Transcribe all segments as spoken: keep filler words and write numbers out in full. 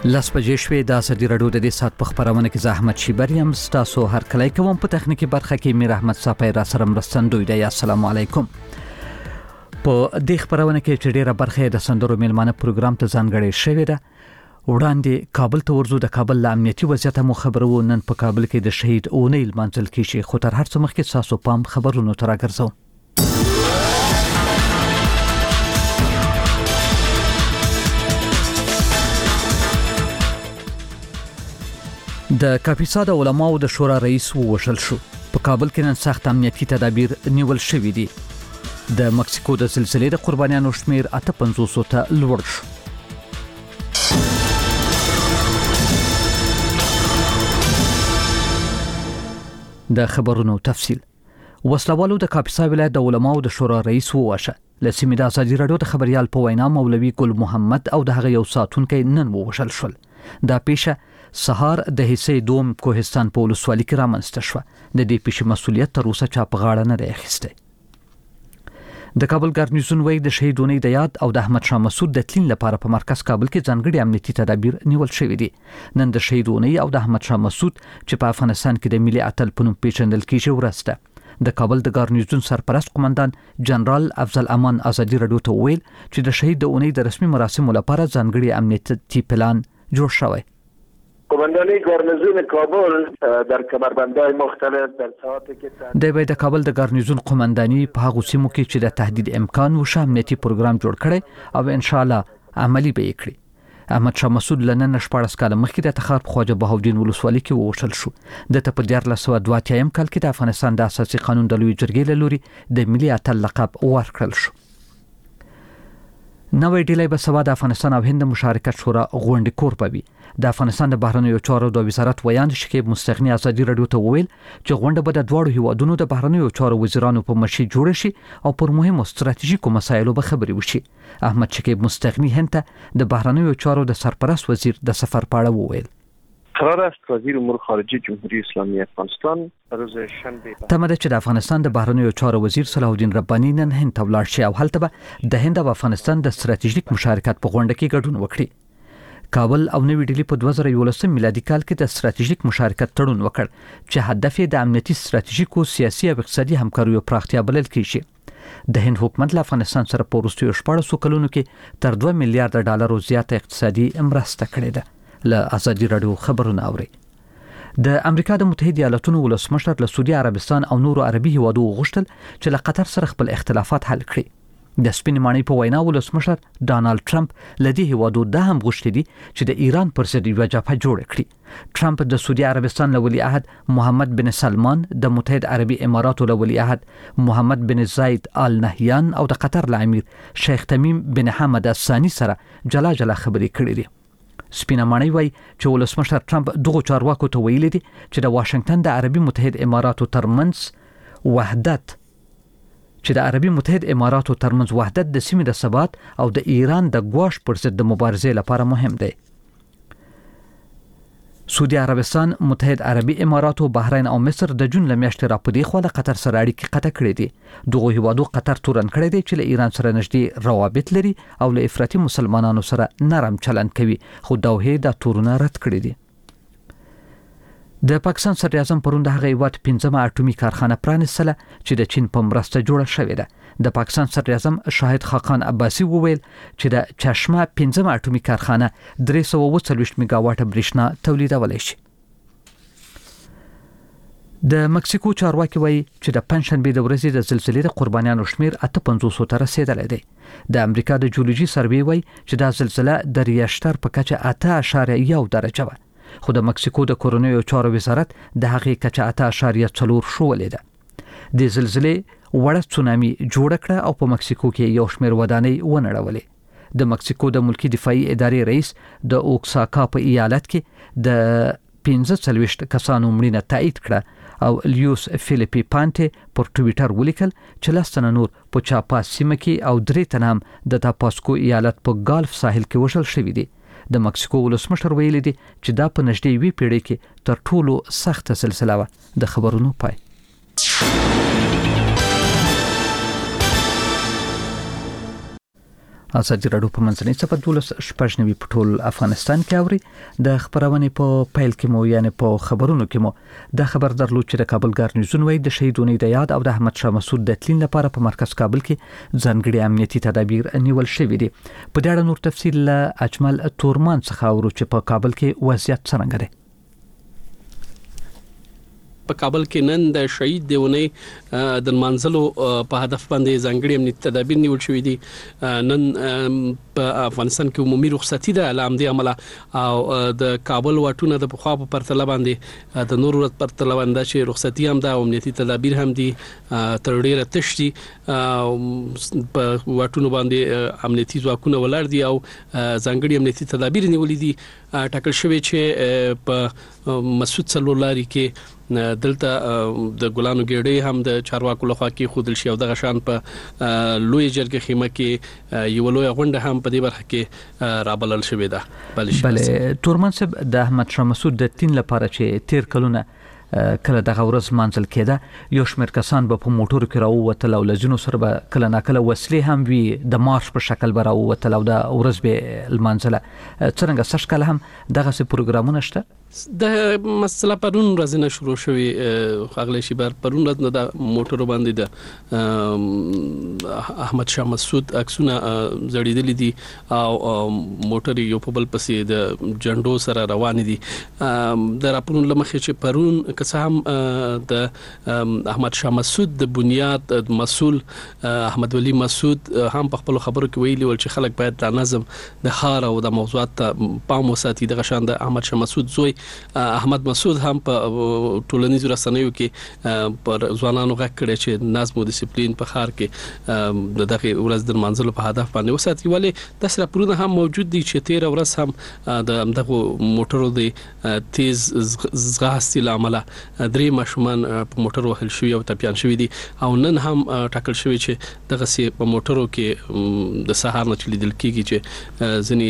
لاس بجې شوې د ازادي راډیو د دې سات په خبرونه کې زحمت شیبریم ستاسو هر کله کوم په تخنیکی برخه کې میر احمد صافی را سره مرستندوی دی. السلام علیکم. په دې خبرونه کې چې ډیره برخه د سندرو میلمانه پروګرام ته ځانګړې شوې ده. وړاندې کابل ته ورزو د کابل له امنیتي وضعیت مو خبرو نن په کابل کې د شهید اونیل منځل کې شي خو تر هر څه مخکې تاسو پام خبرونو تر راګرځو. د کاپیسا د علماو د شورا رئیس ووژل شو. په کابل کې نن سخت امنیتي تدابیر نیول شوې دي. د مکسیکو د زلزلې د قربانیانو شمیر اته پنځوس ته لوړ شو. د خبرونو تفصیل. وسلوالو د کاپیسا ولایت د علماو د شورا رئیس وواشه. لسیمه د ازادي راډیو د خبريال په وینا مولوي ګل محمد او د هغه یو ساتونکو نن ووژل شول. دا پیښه سهار د حصې دوم کوهستان په ولسوالۍ کې رامنځته شوه. د دې پیښې مسؤلیت تر اوسه چا په غاړه نه دی اخیستی. د کابل ګارنیزون وایي د شهیدونې د یاد او د احمد شاه مسعود د تلین لپاره په مرکز کابل کې ځانګړي امنیتي تدابیر نیول شوي دي. نن د شهیدونې او د احمد شاه مسعود چې په افغانستان کې د ملي اتل په نوم پیژندل کیږي ورسته. د کابل د ګارنیزون سرپرست قومندان جنرال افضل امان ازادي راډیو ته ویل چې د شهید د اونۍ د رسمي مراسمو لپاره ځانګړي امنیتي پلان جوړ شوی. قماندانی گارنیزون کابل در کمربندهای مختلف در ساعتی که د وای د کابل د ګارنیزون قومندانی په هغه سیمو کې چې د تهدید امکان وشو امنیتي پروګرام جوړ کړي او ان شاء الله عملی به کړي. احمد شاه مسعود لنن شپږ کال مخکې د تخار په خواجه بهاودین ولسوالۍ کې ووژل شو. د ته په دیار لسو دوه اتیا کال کې د افغانستان د اساسي قانون د لوی جرګې له لوري د ملي اتل لقب ورکړل شو. نوې ډیلې به سوا د افغانستان او هند مشارکت شورا غونډې کور پوي. د افغانستان د بهرنیو چارو د وزارت ویان شکیب مستغنی ازادي راډیو ته ویل چې غونډه به د دوړو هیوادونو د بهرنیو چارو وزیرانو په مشي جوړ شي او پر مهمو ستراتیژیکو مسایلو به خبرې وشي. احمد شکیب مستغنی هند ته د بهرنیو چارو د سرپرست وزیر د سفر پاړه وویل. قرار است وزیر امور خارجه جمهوری اسلامی افغانستان روز شنبه تمده چې د افغانستان د بهرنیو چارو وزیر صلاح الدین رباني نن هند ته ولاړ شي او هلته به د هند او افغانستان د ستراتیژیک مشارکت په غونډه کې ګډون وکړي. کابل او نوې ډیلي په دوه زره یولس میلادي کال کې د ستراتیژیک مشارکت تړون وکړ چې هدف یې د امنیتي ستراتیژیکو سیاسي او اقتصادي همکاریو پراختیا بلل کیږي. د هند حکومت له افغانستان سره په وروستیو شپږ کلونو کې تر دوه میلیارډ ډالر زیاته اقتصادي مرسته کړې ده. له ازادي راډیو خبرونه اوري. د امریکا د متحده ایالاتونو ولسمشر له سعودي عربستان او نورو عربي هیوادو غوښتل چې له قطر سره خپل اختلافات حل کړي. د سپین مانی په وینا ولسمشر ډانالد ټرمپ لدی هیوادو د هم غوښتي دي چې د ایران پر ضد یو جبهه جوړ کړي. ټرمپ د سعودي عربستان له ولی عهد محمد بن سلمان، د متحده عربي اماراتو له ولی عهد محمد بن زاید آل نهیان او د قطر له امیر شیخ تمیم بن حمد الثاني سره جلا جلا خبرې کړې دي. سپین مانی وای چې ولسمشر ټرمپ دغه چارواکو ته ویلي دي چې د واشنگټن د عربي متحده اماراتو ترمنځ وحدت چې د عربي متحده اماراتو ترمنځ وحدت د سیمې د ثبات او د ایران د ګواښ پر ضد د مبارزې لپاره مهم دی. سعودي عربستان، متحده عربي امارات او بحرین او مصر د جون لمیاشتې را پدې خو له قطر سره اړیکې قطع کړې دي. دغه هیوادو قطر تورن کړی دی چې له ایران سره نږدې روابط لري او له افراطي مسلمانانو سره نرم چلند کوي خو دوحه د تورونه رد کړی دي. د پاکستان صدر اعظم پرون د هغه هیواد پنځمه اټومي کارخانه پرانیستله چې د چین په مرسته جوړه شوې ده. د پاکستان صدر اعظم شاهد خاقان عباسی وویل چې د چشمه پنځمه اټومي کارخانه درې سوه اووه څلوېښت میگاواټ برېښنا تولیدولی شي. د مکسیکو چارواکي وایي چې د پنځشنبه د ورځې د زلزلې د قربانیانو شمیر اته پنځوس ته رسیدلی دی. د امریکا د جیولوژي سروې وایي چې دا زلزله د ریشتر په کچه اته اعشاریه یو درجه وه خو د مکسیکو د کورونیو چارو وزارت د هغې کچه اته اعشاریه څلور شولې ده. د زلزلې وړه تسونامي جوړ کړه او په مکسیکو کې یو شمېر ودانۍ ونړولې. د مکسیکو د ملکی دفاعي ادارې رئیس د اوکساکا په ایالت کې د پنځه څلوېښت کسانو مړینه تایید کړه او لیوس فیلیپی پانټي پر ټویټر ولیکل چې لس تنه نور په چاپاس سیمه کې او درې تنه هم د تاپاسکو ایالت په ګالف ساحل کې وژل شوي دي. د مکسیکو ولسمشر ویلي دي چې دا په نږدې وی پیړۍ کې تر ټولو سخته سلسله وه. د خبرونو پای. ازادي راډیو په منځنۍ صفحه دولس شپږ نوي په ټول افغانستان کې اوري د خبرونه په پیل کې مو یعنی په خبرونو کې مو د خبر درلود چې د کابل ګارنیزون وای د شهیدونو د یاد او د احمد شاه مسعود د تلین لپاره په مرکز کابل کې ځانګړي امنیتي تدابیر نیول شوې دي. په دې اړه نور تفصیل له اجمل تورمان څخه اورو چې په کابل کې وضعیت څنګه دی. په کابل کې نن د شهید دیونی د منځلو په هدف باندې ځانګړي امنیتي تدابیر نیول شوې دي. نن په افغانستان کې عمومي رخصتي ده علامه دي عمله او د کابل واټونه د بخوا په پرتله باندې د نور ورځ پرتله باندې چې رخصتي هم ده او امنیتي تدابیر هم دي تر ډیره تشتي په واټونو باندې امنیتي ځواکونه ولاړ دي او ځانګړي امنیتي تدابیر نیولې دي. ټاکل شوی چې په مسعود سلولاري کې دلته د ګلانو ګډې هم د چارواکو لخوا کې خودل شي او د غشان په لوی جرګه خیمه کې یو لوی غونډه هم په دې برخه کې رابلل شوې ده. بلې تورمن صاحب د احمد شاه مسعود د تین لپاره چې تیر کلونه کله دغه ورځ منځل کېده یو شمېر کسان به په موټرو کې راووتل او لزینو سره به کله ناکله وسلې هم وي د مارش په شکل به راووتل او د ورځ به المنځله. څنګه سږ کال هم دغه څه پروګرامونه شته؟ د مسله پرون ورځ نه شروع شوی خغلی شي بر پرون ورځ نه د موټرو باندې د احمد شاه مسعود عکسونه زړیدلې دي او موټر یو په بل پسې د جنډو سره روان دي. د راپورونو لمخې چې پرون که هم د احمد شاه مسعود د بنیاد مسؤل احمد ولی مسعود هم په خپل خبرو کې ویلي ول چې خلک باید د نظم د خار او د موضوعات پام وساتي. د غشان د احمد شاه مسعود زوی احمد مسعود هم په ټولنیزو رسنیو کې پر ځوانانو غږ کړی چې نظم او ډیسپلین په خار کې د دغه ورځ د منځلو په هدف باندې وساتي. ولې د سره پرونه هم موجود دي چې تیر ورځ هم د دغه موټرو د تیز زغاستې لامل درې ماشومان په موټر وهل شوی او ټپيان شوی دي او نن هم ټاکل شوی چې دغه سي په موټرو کې د سهار نه چلیدل کیږي چې ځنی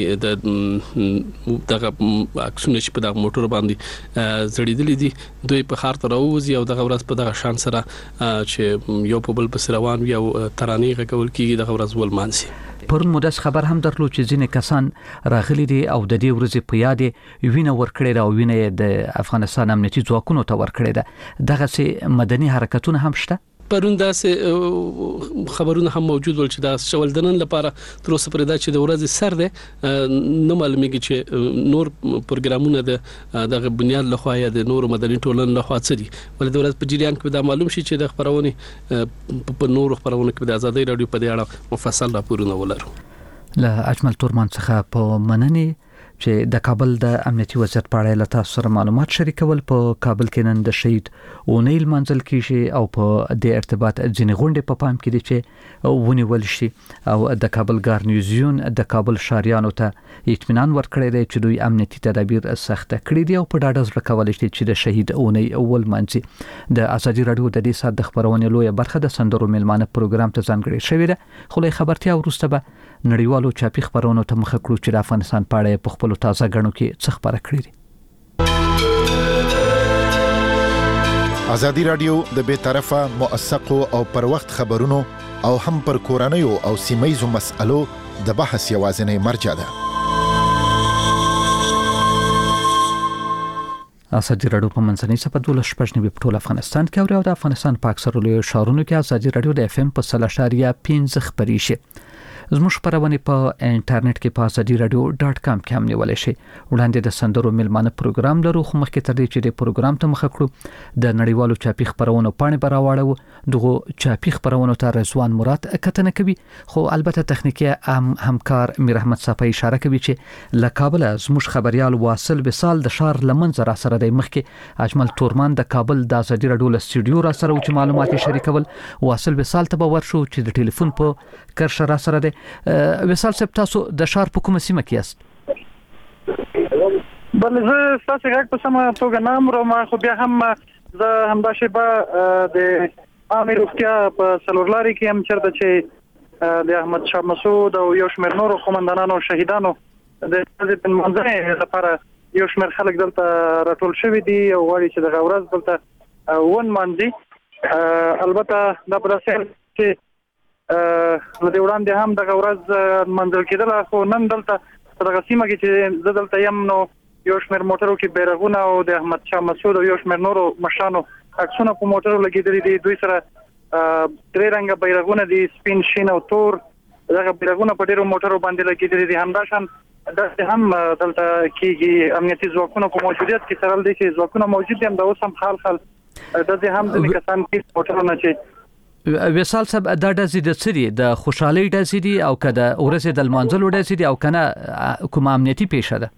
د دغه عکسونه چې په دغه موټر باندې زړیدلې دي دوی په خار ته راوځي او دغه ورځ په دغه شان سره چې یو په بل پس روان وي او ترانې غږول کیږي دغه ورځ ولمانځي. پرون مدس خبر هم درلود چې ځینې کسان راغلي دي او د دې ورځې په یاد وینه ورکړې ده او وینه د افغانستان امنیتي ځواکونو ته ورکړې ده. دغه سي مدني حرکتونه هم شته. پرون داسې خبرونه هم موجود ول چې دا شول د نن لپاره تر اوسه پرې دا چې د ورځې سر ده نو معلومیږي چې نور پروګرامونه د دغه بنیاد لخوا یا د نور مدني ټولنې لخوا څه دي. ولې د ورځ په جریان کې دا معلوم شي چې د خبرونه په نور خبرونه کې د ازادي رادیو په دې اړه مفصل راپورونه ولرو. له اجمل تورمان څخه په مننې چې د کابل د امنیتي وضعیت په اړه له تاسو سره معلومات شریکول. په کابل کې نن د شهید اونیل منځل کیږي او په دې ارتباط ځینې غونډې په پام کې دي چې ونیول شي او د کابل ګارنیزون د کابل شاریانو ته اطمینان ورکړی دی چې دوی امنیتي تدابیر سخت کړي دي او په ډاډه زړه کولای شي چې د شهید اونی اول منځي. د ازادي رادیو د دې سات د خبرونې لویه برخه د سندرو میلمانه پروګرام ته ځانګړې شوې ده. خو له خبرتیا وروسته به نړیوالو چاپی خبرونو ته مخه کړو چې د افغانستان په اړه په خپل تازه غنو کې څه خبره کړې دي. ازادي رادیو د بے طرفه موثقو او پر وخت خبرونو او هم پر کورنیو او سیمایزو مسألو د بحث یوازینی مرجع ده. ازادي رادیو په منځنۍ صفحه دولس شپږ نوي په ټول افغانستان کې او د افغانستان په اکثرو لویو ښارونو کې ازادي رادیو د اف ام په سل اشاریه پنځه خبري شي. زموږ خبرونه په انټرنیټ کې په ازادي رادیو ډاټ کام کې هم نیولای شئ. وړاندې د سندرو میلمانه پروګرام لرو خو مخکې تر دې چې د پروګرام ته مخه کړو د نړیوالو چاپی خبرونو پاڼې براوړو. دغه چاپی خبرونو ته رضوان مراد کتنه کوي خو البته تخنیکی هم همکار میر احمد صافی اشاره کوي چې له کابل زموږ خبريال واصل وصال د شار لمنځ را سره د مخکې اجمل تورمان د کابل د ازادي رادیو له سټډیو را سره چې معلومات شریکول. واصل وصال ته به ورشو چې د ټلیفون په کرشه را سره ده. وصال صاحب تاسو د شار په کومه سیمه کې یاست؟ بل زه تاسو غږ په سمه توګه نام رو ما خو بیا هم زه همدا شیبه د امیر روغتیا په سلورلاري کې هم چرته چې د احمد شاه مسعود او یو شمېر نورو قومندانانو شهیدانو د ځین منځنۍ لپاره یو شمېر خلک دلته راټول شوي دي او غواړي چې دغه ورځ دلته ون مانځي. البته دا په داسې چې لدې وړاندې هم دغه ورځ منځل کېدله، خو نن دلته په دغه سیمه کې چې زه دلته یم نو یو شمېر موټرو کې بیرغونه او د احمد شاه مسعود او یو شمېر نورو مشرانو عکسونه په موټرو لګېدلي دي. دوی سره درې رنګه بیرغونه دي، سپین، شین او تور. دغه بیرغونه په ډېرو موټرو باندې لګېدلي دي. همداشان داسې هم دلته کېږي امنیتي ځواکونو په موجودیت کې سره دی چې ځواکونه موجود دي، همدا اوس هم خال خال داسې هم ځینې کسان کې موټرونه چې وصال صاحب دا ډزې د څه دي؟ د خوشحالۍ ډزې دي او که د ورځې د لمانځلو ډزې دي او که نه کومه امنیتي پیښه ده؟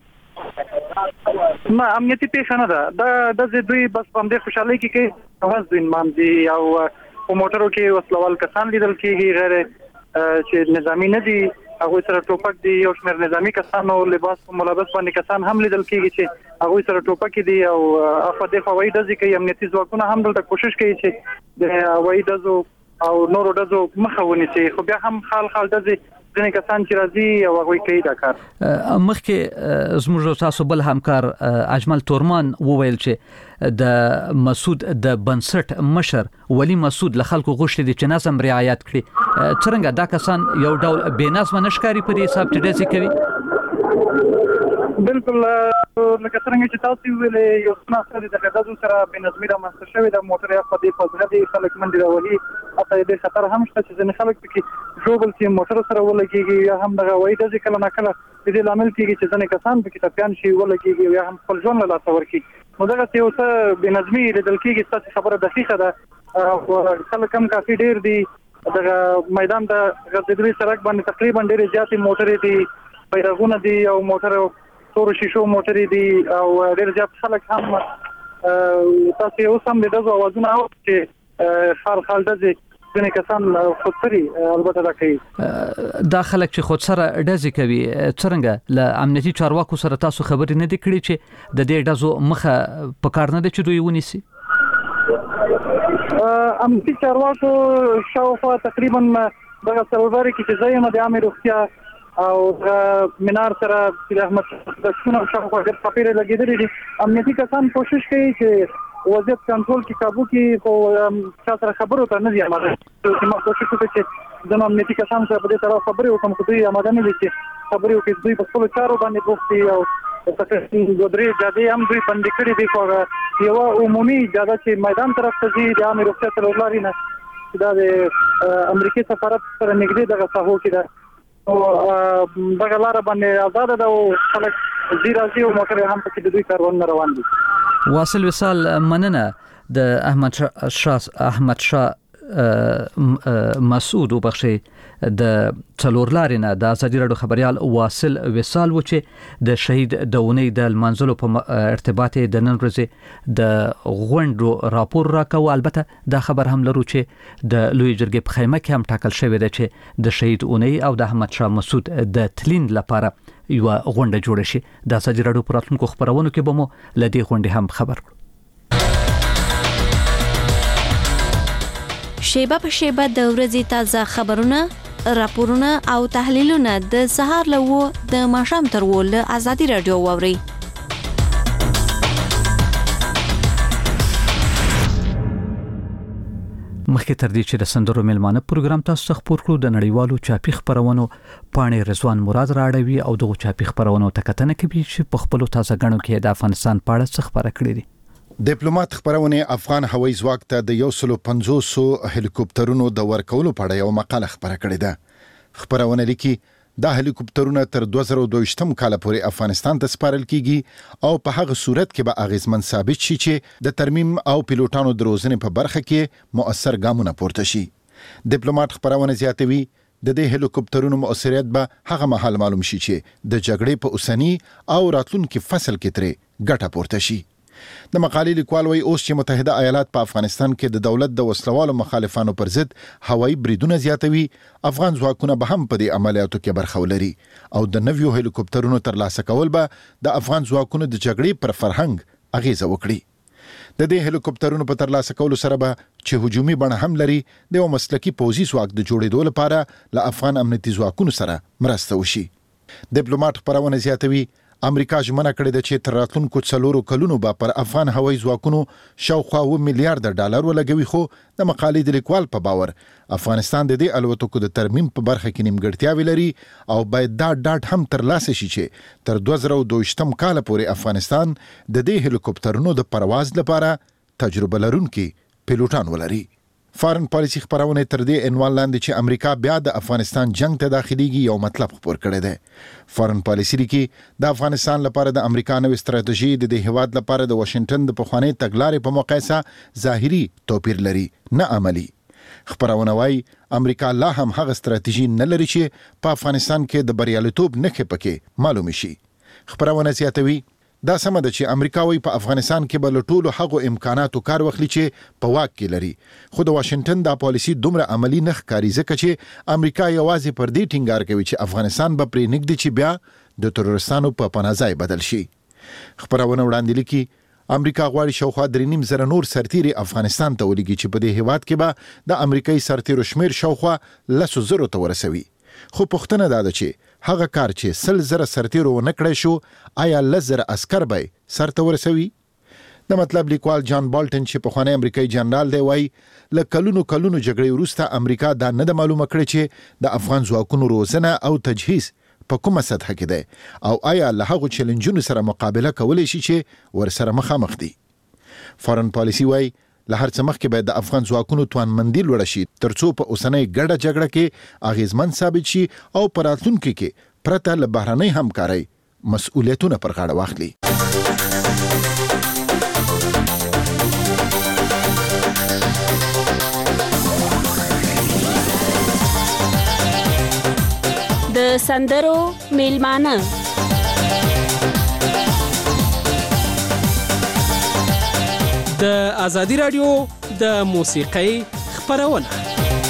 نه، امنیتي پیښه نه ده. دا ډزې دوی بس په همدې خوشحالۍ کې کوي، هغه دوی نمانځي او په موټرو کې وسلوال کسان لیدل کېږي غیر چې نظامي نه دي، هغوی سره ټوپک دي. یو شمېر نظامي کسان او لباس په ملابس باندې کسان هم لیدل کېږي چې هغوی سره ټوپک دي او اخوا دېخوا هوایي ډزې کوي. امنیتي ځواکونه هم دلته کوشش کوي چې د هوایي ډزو او نورو ډزو مخه ونیسي، خو بیا هم خال خال ډزې ځینې کسان چې راځي او هغوی کوي دا کار. مخکې زموږ تاسو بل همکار اجمل تورمان وویل چې د مسعود د بنسټ مشر ولی مسعود له خلکو غوښتي دي چې نظم رعایت کړي. څرنګه دا کسان یو ډول بې نظمه نه ښکاري په دې حساب چې ډزې کوي؟ بالکل لکه څرنګه چې تاسو ویلې یو څه سره د غدازو سره بې نظمي رامنځته شوې ده. موټر په دې فاصله دي خلک منډې راولي، حتی د خطر هم شته چې ځینې خلک پکې ژوبل چې موټر سره ولګېږي یا هم دغه هوایي ډزې کله ناکله د دې لامل کېږي چې ځینې کسان پکې ټپیان شي، ولګېږي یا هم خپل ژوند له لاسه ورکړي. نو دغسې یو څه بې نظمي لیدل کېږي. ستاسې خبره دقیقه ده، خلک هم کافي ډېر دي. دغه میدان د غځېدلي سړک باندې تقریبا ډېرې زیاتې موټرې دي، بیرغونه دي او موټر تورو شیشو موټرې دي او ډېر زیات خلک هم تاسې اوس هم د ډزو اوازونه اورئ چې خال خال ډزې ځینې کسان خودسري البته دا کوي. دا خلک چې خودسره ډزې کوي څرنګه له امنیتي چارواکو سره تاسو خبرې نه دي کړې چې د دې ډزو مخه په کار نه ده چې دوی ونیسي؟ امنیتي چارواکو شاوخوا تقریبا دغه سرلاري کې چې زه یم د عامې روغتیا او منار سره چې احمد شاه شاوخوا ډېر څپېړې لګېدلې دي. امنیتي کسان کوشش کوي چې وضعیت کنټرول کې قابو کې، خو چا سره خبرو ته نه دي آماده. ما کوشش وکړ چې زه امنیتي کسان سره په دې طرف خبرې وکړم، خو دوی آماده نه دي چې خبرې وکړي. دوی په خپلو چارو باندې بوخت دي او دوه درې جادې هم دوی بندې کړي دي. خو یوه عمومي جاده چې میدان طرف ته ځي د عامې روغتیا څلور لارې نه، چې دا د امریکې سفارت سره نږدې دغه ساحو کې ده، او دغه لاره باندې آزاده ده او خلک ځي راځي او موټرې هم پکې د دوی کاروانونه روان دي. واصل وصال، مننه. د احمد شاه احمد شاه مسعود وبخشي د څلور لارې نه د ازادي راډیو خبريال واصل وصال و چې د شهید د اونۍ د لمانځلو په ارتباط د نن ورځې د غونډو راپور راکو. البته دا خبر هم لرو چې د لوی جرګې په خیمه کې هم ټاکل شوی دی چې د شهید اونۍ او د احمد شاه مسعود د تلین لپاره یو غونډه جوړه شي. د ازادي راډیو په راتلونکو خبرونو کې به مو لدې غونډې هم خبر کړو. شیبه په شیبه د ورځې تازه خبرونه، راپورونه او تحلیلونه د سهار له و د ماښام تر و له ازادي راډیو واوري. مخکې تر دې چې د سندرو میلمانه پروګرام تاسو ته خبر کړو، د نړیوالو چاپی خبرونو پاڼې رضوان مراد راړوي او دغه چاپی خبرونو ته کتنه کوي چې په خپل تازه غنو کې د افغانستان په اړه څه خبره کړې دي. ډیپلوماټ خبرونه افغان هوایي ځواک ته د یو سل پنځوس هلیکوپټرونو د ورکولو په اړه یو مقاله خبره کړې ده. خبرونه لیکي دا هلیکوپټرونه تر دوه زره دوه کال پورې افغانستان ته سپارل کیږي او په هغه صورت کې به اغیزمن ثابت شي چې د ترمیم او پیلوټانو د روزنې په برخه کې مؤثر ګامونه پورته شي. ډیپلوماټ خبرونه زیاتوي د دې هلیکوپټرونو مؤثریت به هغه مهال معلوم شي چې د جګړې په اوسنی او راتلونکي فصل کې ترې ګټه پورته شي. د مقالې لیکوال وايي اوس چې متحده ایالات په افغانستان کې د دولت د وسلوالو مخالفانو پر ضد هوایي بریدونه زیاتوي، افغان ځواکونه به هم په دې عملیاتو کې برخه ولري او د نویو هلیکوپټرونو ترلاسه کول به د افغان ځواکونو د جګړې پر فرهنګ اغیزه وکړي. د دې هلیکوپټرونو په ترلاسه کولو سره به چې هجومي بڼه هم لري، د یو مسلکي پوځي ځواک د جوړېدو لپاره له افغان امنیتي ځواکونو سره مرسته وشي. ډیپلوماټ خبرونه زیاتوي امریکا ژمنه کړې ده چې تر راتلونکو څلورو کلونو به پر افغان هوایي ځواکونو شاوخوا اوه میلیارډ ډالر ولګوي، خو د مقالې د لیکوال په باور افغانستان د دې الوتکو د ترمیم په برخه کې نیمګړتیاوې لري او باید دا ډاډ هم ترلاسه شي چې تر دوه زره دوه ویشتم کال پورې افغانستان د دې هلیکوپټرونو د پرواز لپاره تجربه لرونکي پیلوټان ولري. فارن پالیسي خبرونه تر دې عنوان لاندې چې امریکا بیا د افغانستان جنگ ته داخليږي یو مطلب خبر کړی دی. فارن پالیسي لیکي د افغانستان لپاره د امریکا نوې ستراتیژي د دې هیواد لپاره د واشنگټن د پخوانی تګلارې په مقایسه ظاهري توپیر لري نه عملی. خبرونه وايي امریکا لا هم هغه ستراتیژي نه لري چې په افغانستان کې د بریالیتوب نښې پکې معلوم شي. خبرونه زیاتوي دا سمه ده چې امریکا وی په افغانستان کې بل ټولو هغو امکاناتو کار واخلي چې په واک کې لري، خو د واشنگټن دا پالیسي دومره عملی نه ښکاري ځکه چې امریکا یوازې پر دې ټینګار کوي چې افغانستان به پرې نږدې چې بیا د تروریستانو په پناه ځای بدل شي. خبرونه وړاندې لیکي امریکا غواړي شاوخوا درې نیم زره نور سرتیري افغانستان ته ولېږي چې په دې هیواد کې به د امریکایي سرتیرو شمیر شاوخوا لسو زرو ته ورسوي. خو پوښتنه دا ده چې هغه کار چې سل زره سرتیرو ونه کړی شو آیا لس زره عسکر به سرته ورسوي؟ د مطلب لیکوال جان بالټن چې پخوانی امریکایي جنرال دی وایي له کلونو کلونو جګړې وروسته امریکا دا نه ده معلومه کړې چې د افغان ځواکونو روزنه او تجهیز په کومه سطح کې دی او آیا له هغو چیلنجونو سره مقابله کولی شي چې ورسره مخامخ دي. فارن پالیسي وایي له هر څه مخکې باید د افغان ځواکونو توانمندي لوړه شي ترڅو په اوسنۍ ګډه جګړه کې اغیزمن ثابت شي او په راتلونکي کې پرته له بهرنۍ همکارۍ مسؤلیتونه پر غاړه واخلي. د سندرو میلمانه د ازادي رادیو د موسیقۍ خبرونه.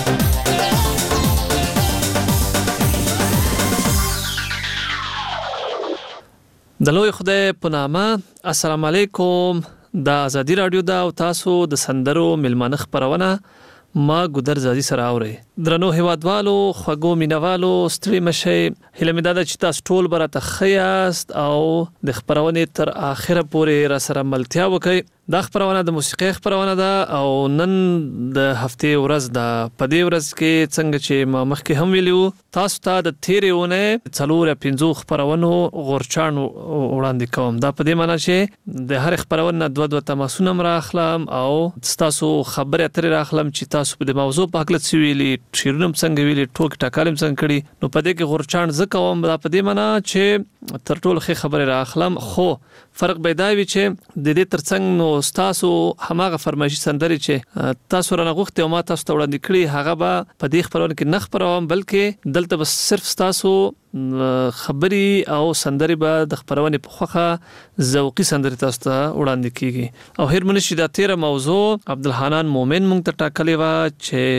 د لوی خدای په نامه السلام علیکم. د ازادي رادیو دا او تاسو د سندرو میلمانه خبرونه ما ګودر زادي سره اوري. درنو هیوادوالو خوګو مینوالو ستړي مشي هله مې دا چې تاسو ټول برته خیاست او د خبرونه تر اخره پورې را سره ملتیا وکړي. دا خبرونه د موسیقي خبرونه ده او نن د هفته ورځ ده. په دې ورځ کې څنګه چې ما مخکې هم ویلو تاسو ته د تیرېونه څلور پنځو خبرونو غورچان وړاندې کوم. دا په دې معنی چې د هر خبرونه دوه دوه تماسونه راخلم او تاسو خبرې اترې راخلم چې تاسو په دې موضوع په اړه څه ویلي، شیرونم څنګه ویلي، ټوک ټاکالم څنګه کړي. نو په دې کې غورچان زه کوم. دا په دې معنی چې تر ټولو ښه خبرې راخلم، خو فرق پیدا وي چې د دې ترڅنګ نو تاسو هماغه فرمایشي سندري چې تاسو رانه غوښتي او ما تاسو ته وړاندې کړی هغه به په دې خبرونه کې نه خبروم، بلکې دلته بس صرف تاسو خبري او سندري به د خبرونه په خوخه ذوقي سندري تاسو ته وړاندې کیږي. او هر منشي دا تیر موضوع عبدالحنان مومن مونږ ته ټاکلې و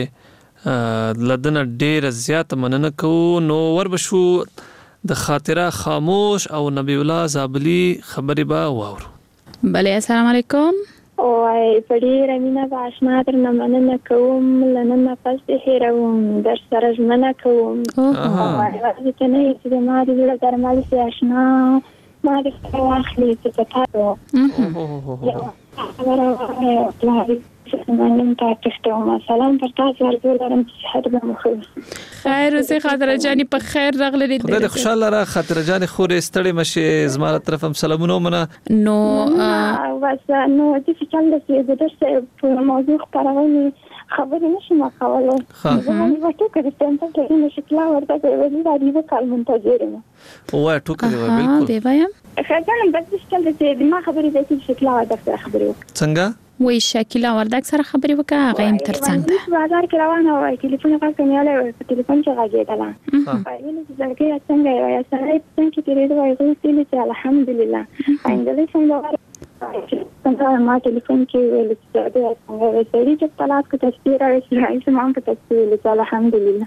چې لدنه ډېر زیات مننه کوو. نو وربشو د خاطره خاموش او نبی الله زابلی خبري به واورو. بله السلام علیکم. وای په ډېره مینه به اشنا درنه مننه کوم، له نن نه پس دې هېروم، در سره ژمنه کوم. یوازې ته نه یې چې زما د زړه درمل سي اشنا ما دې سره واخلي چې په تاسو خبره وکړه. منم تا تختوم. سلام پر تاسو ارزو لرم چې صحت به مو ښه. خیر اوسې خاطره جاني په خیر راغلې. خدای دې خوشاله را خاطره جاني خورې ستړي مشي زما له طرف هم سلامونه ومنه. نو بس نو چې څنګه چې د درس په موضوع خبرونه خبرې نشم کولای. زه یو ټوکې د ستنټ کې نه شکل ورته کوي دا دی وکړ منتظر یم. وای ټوکې دی بالکل. دی وایم. خدای بس څنګه چې ما خبرې د څه شکل ورته خبرې څنګه وای شکیلا وردک سره خبرې وکړه هغه هم ترڅنګ ده. بازار کې روانه وای ټلیفون غږ کنياله په ټلیفون کې غږېدله. وایي چې ځکه څنګه وای سره څنګه چې ریډ وای زه چې الحمدلله انګلیسي څنګه څنګه ما ټلیفون کې ویل چې دا څنګه وسري چې طلاق کو تصویر راځي چې ما په تصویر ویل الحمدلله.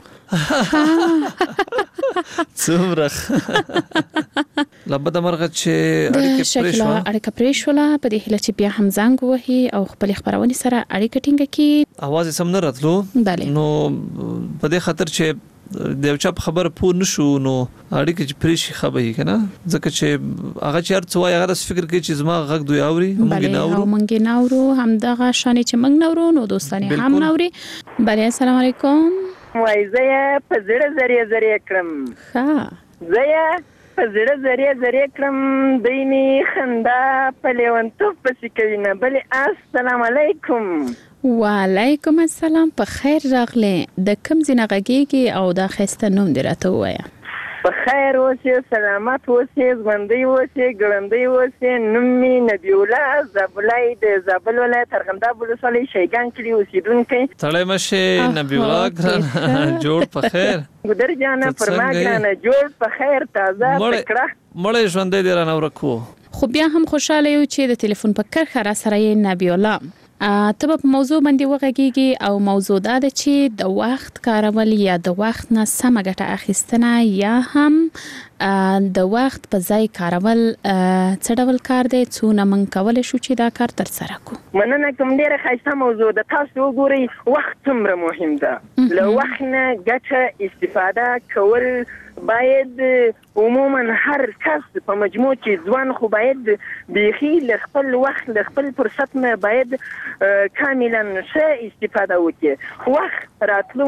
څومره لبد مرغه چې اړیکه پرېښو اړیکه پرېښوله په دې هله چې بیا هم زنګ وهي او خپل خبرونه سره اړیکه ټینګه کی. اواز سم نه راتلو. بله. نو په دې خاطر چې د یو چا خبر پوه نشو نو اړیکې چې پریشي خبري کنه ځکه چې هغه چې هر څه وایي هغه فکر کوي چې زما غږ دوی اوري موږ نه اورو موږ نه اورو هم دغه شانې چې موږ نه اورو نو دوستانه هم نه اوري. بله السلام علیکم. وای زه په زړه زری زری کړم ها زه په زړه زری زری کړم دیني خندا په لیونتوب پسې کوي نه بلې السلام علیکم. وعلیکم السلام. په خیر راغله. د کوم ځای غږیږي او دا خسته نوم دی راته وایا؟ په خیر اوسې سلامت اوسې ژوندۍ اوسې ګړندۍ اوسې. نوم مې نبی الله زابلای د زابل ولایت ارغنداب ولسوالۍ شیګان کلي اوسېدونکی. تړای مشه نبی الله ګران جوړ په خیر. ګودر جانه پر ما ګرانه جوړ په خیر تازه پکړه مړې ژوندۍ دی رانه ورکو. خو بیا هم خوشاله یو چې د ټلیفون په کرخه را سره یې نبی الله ته په موضوع باندې وغږیږي او موضوع دا ده چې د وخت کارول یا د وخت نه سمه ګټه اخیستنه یا هم د وخت په ځای کارول څه ډول کار دی څونه من کولای شو چې دا کار تر سره کو. مننه کوم ډیره ښایسته موضوع ده. تاسو وګورئ وخت څومره مهم ده. له وخت نه ګټه استفاده کول باید عموما هر کس په مجموع کې ځوان خو باید بيخي له خپل وخت له خپل فرصت نه باید کاملا ښه استفاده وکړي. وخت راتلو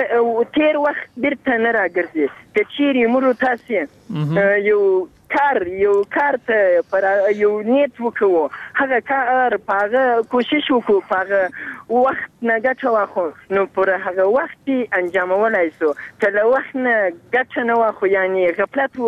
تیر وخت بیرته نه راګرځي. که چیرې مرو تاسو یو کار یو کار ته پر یو نیت وکړو هغه کار پاغه کوشش وکړو پاغه وخت نه ګټه واخو نو پر هغه وخت انجامولای شو. که له وخت نه ګټه نه واخو یعنی غفلت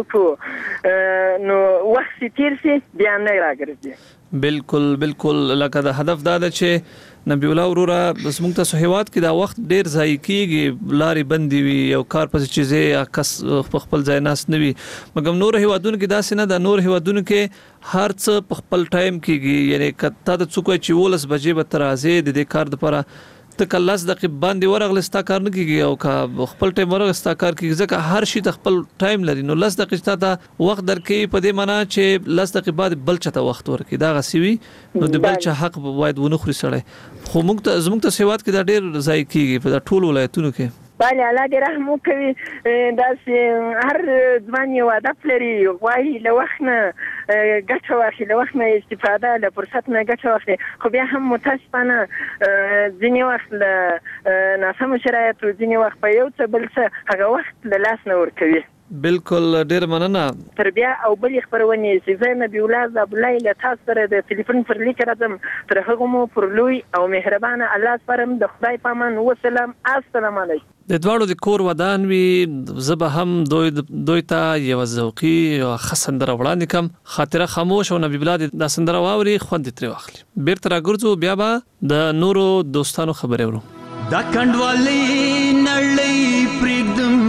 وکړو نو وخت تیر شي بیا نه راګرځي. بالکل بالکل لکه د هدف دا ده چې نبی الله وروره بس موږ ته هیواد کې دا وخت ډیر ضایع کیږي لارې بندي وي یو کار پس چیزې کس خپل ځای ناس نه وي مګر نور هیوادونو کې داسې نه د نور هیوادونو کې هر څه په خپل ټایم کېږي یعنی کته د څوک چې ولس بجې به ترازه د دې کار لپاره ته کلاس دقیق باندې ورغل ستا کار نه کیږي او کا خپل ټایم ورغل ستا کار کیږي ځکه هر شي ته خپل ټایم لري نو لس دقیقه ته وخت درکې په دې معنی چې لس دقیقه بعد بل چته وخت ورکې دا غسیوي نو د بل چا حق باید ونه خوري سړی خو موږ ته زموږ ته سیواد کې دا ډیر ځای کیږي په ټول ولایتونو کې. بله الله دې رحم وکړي. داسې هر ځوان یو هدف لري غواړي له وخت نه ګټه واخلي له وخت نه استفاده له فرصت نه ګټه واخلي خو بیا هم متاسفانه ځینې وخت له ناسمو شرایطو ځینې وخت په یو څه بل څه هغه وخت له لاس نه ورکوي. بالکل ډیر مننه. تر بیا او بل خبرونه چې زه نبی الله زابلای له تاسو سره د ټلیفون پر لیک راځم تر هغه مو پر لوی او مهربانه الله سپارم د خدای په امان وسلام. السلام علیکم. د دواړو د کور ودان وی زبه هم دوی دوی ته یو ذوقي او خسندره وړاندې کم خاطره خاموش او نبی الله د سندره واوري خوند تر واخلي بیرته راګرځو بیا به د نورو دوستانو خبرې ورو. دا کندوالي نړۍ پرېږدم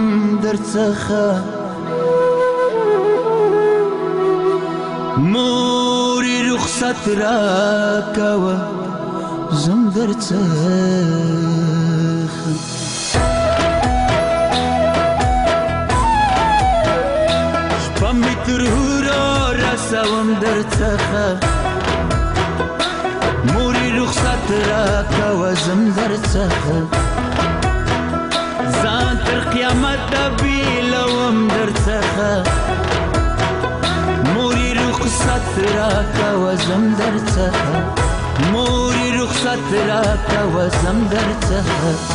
درڅخه مورې رخصت راکوه زم درڅخه شپه مې تر هوره رسوم درڅخه مورې رخصت راکوه زم درڅخه ځان تر قیامته بیلوم درڅخه مورې رخصت راکوه زم درڅخه مورې رخصت راکوه زم درڅخه.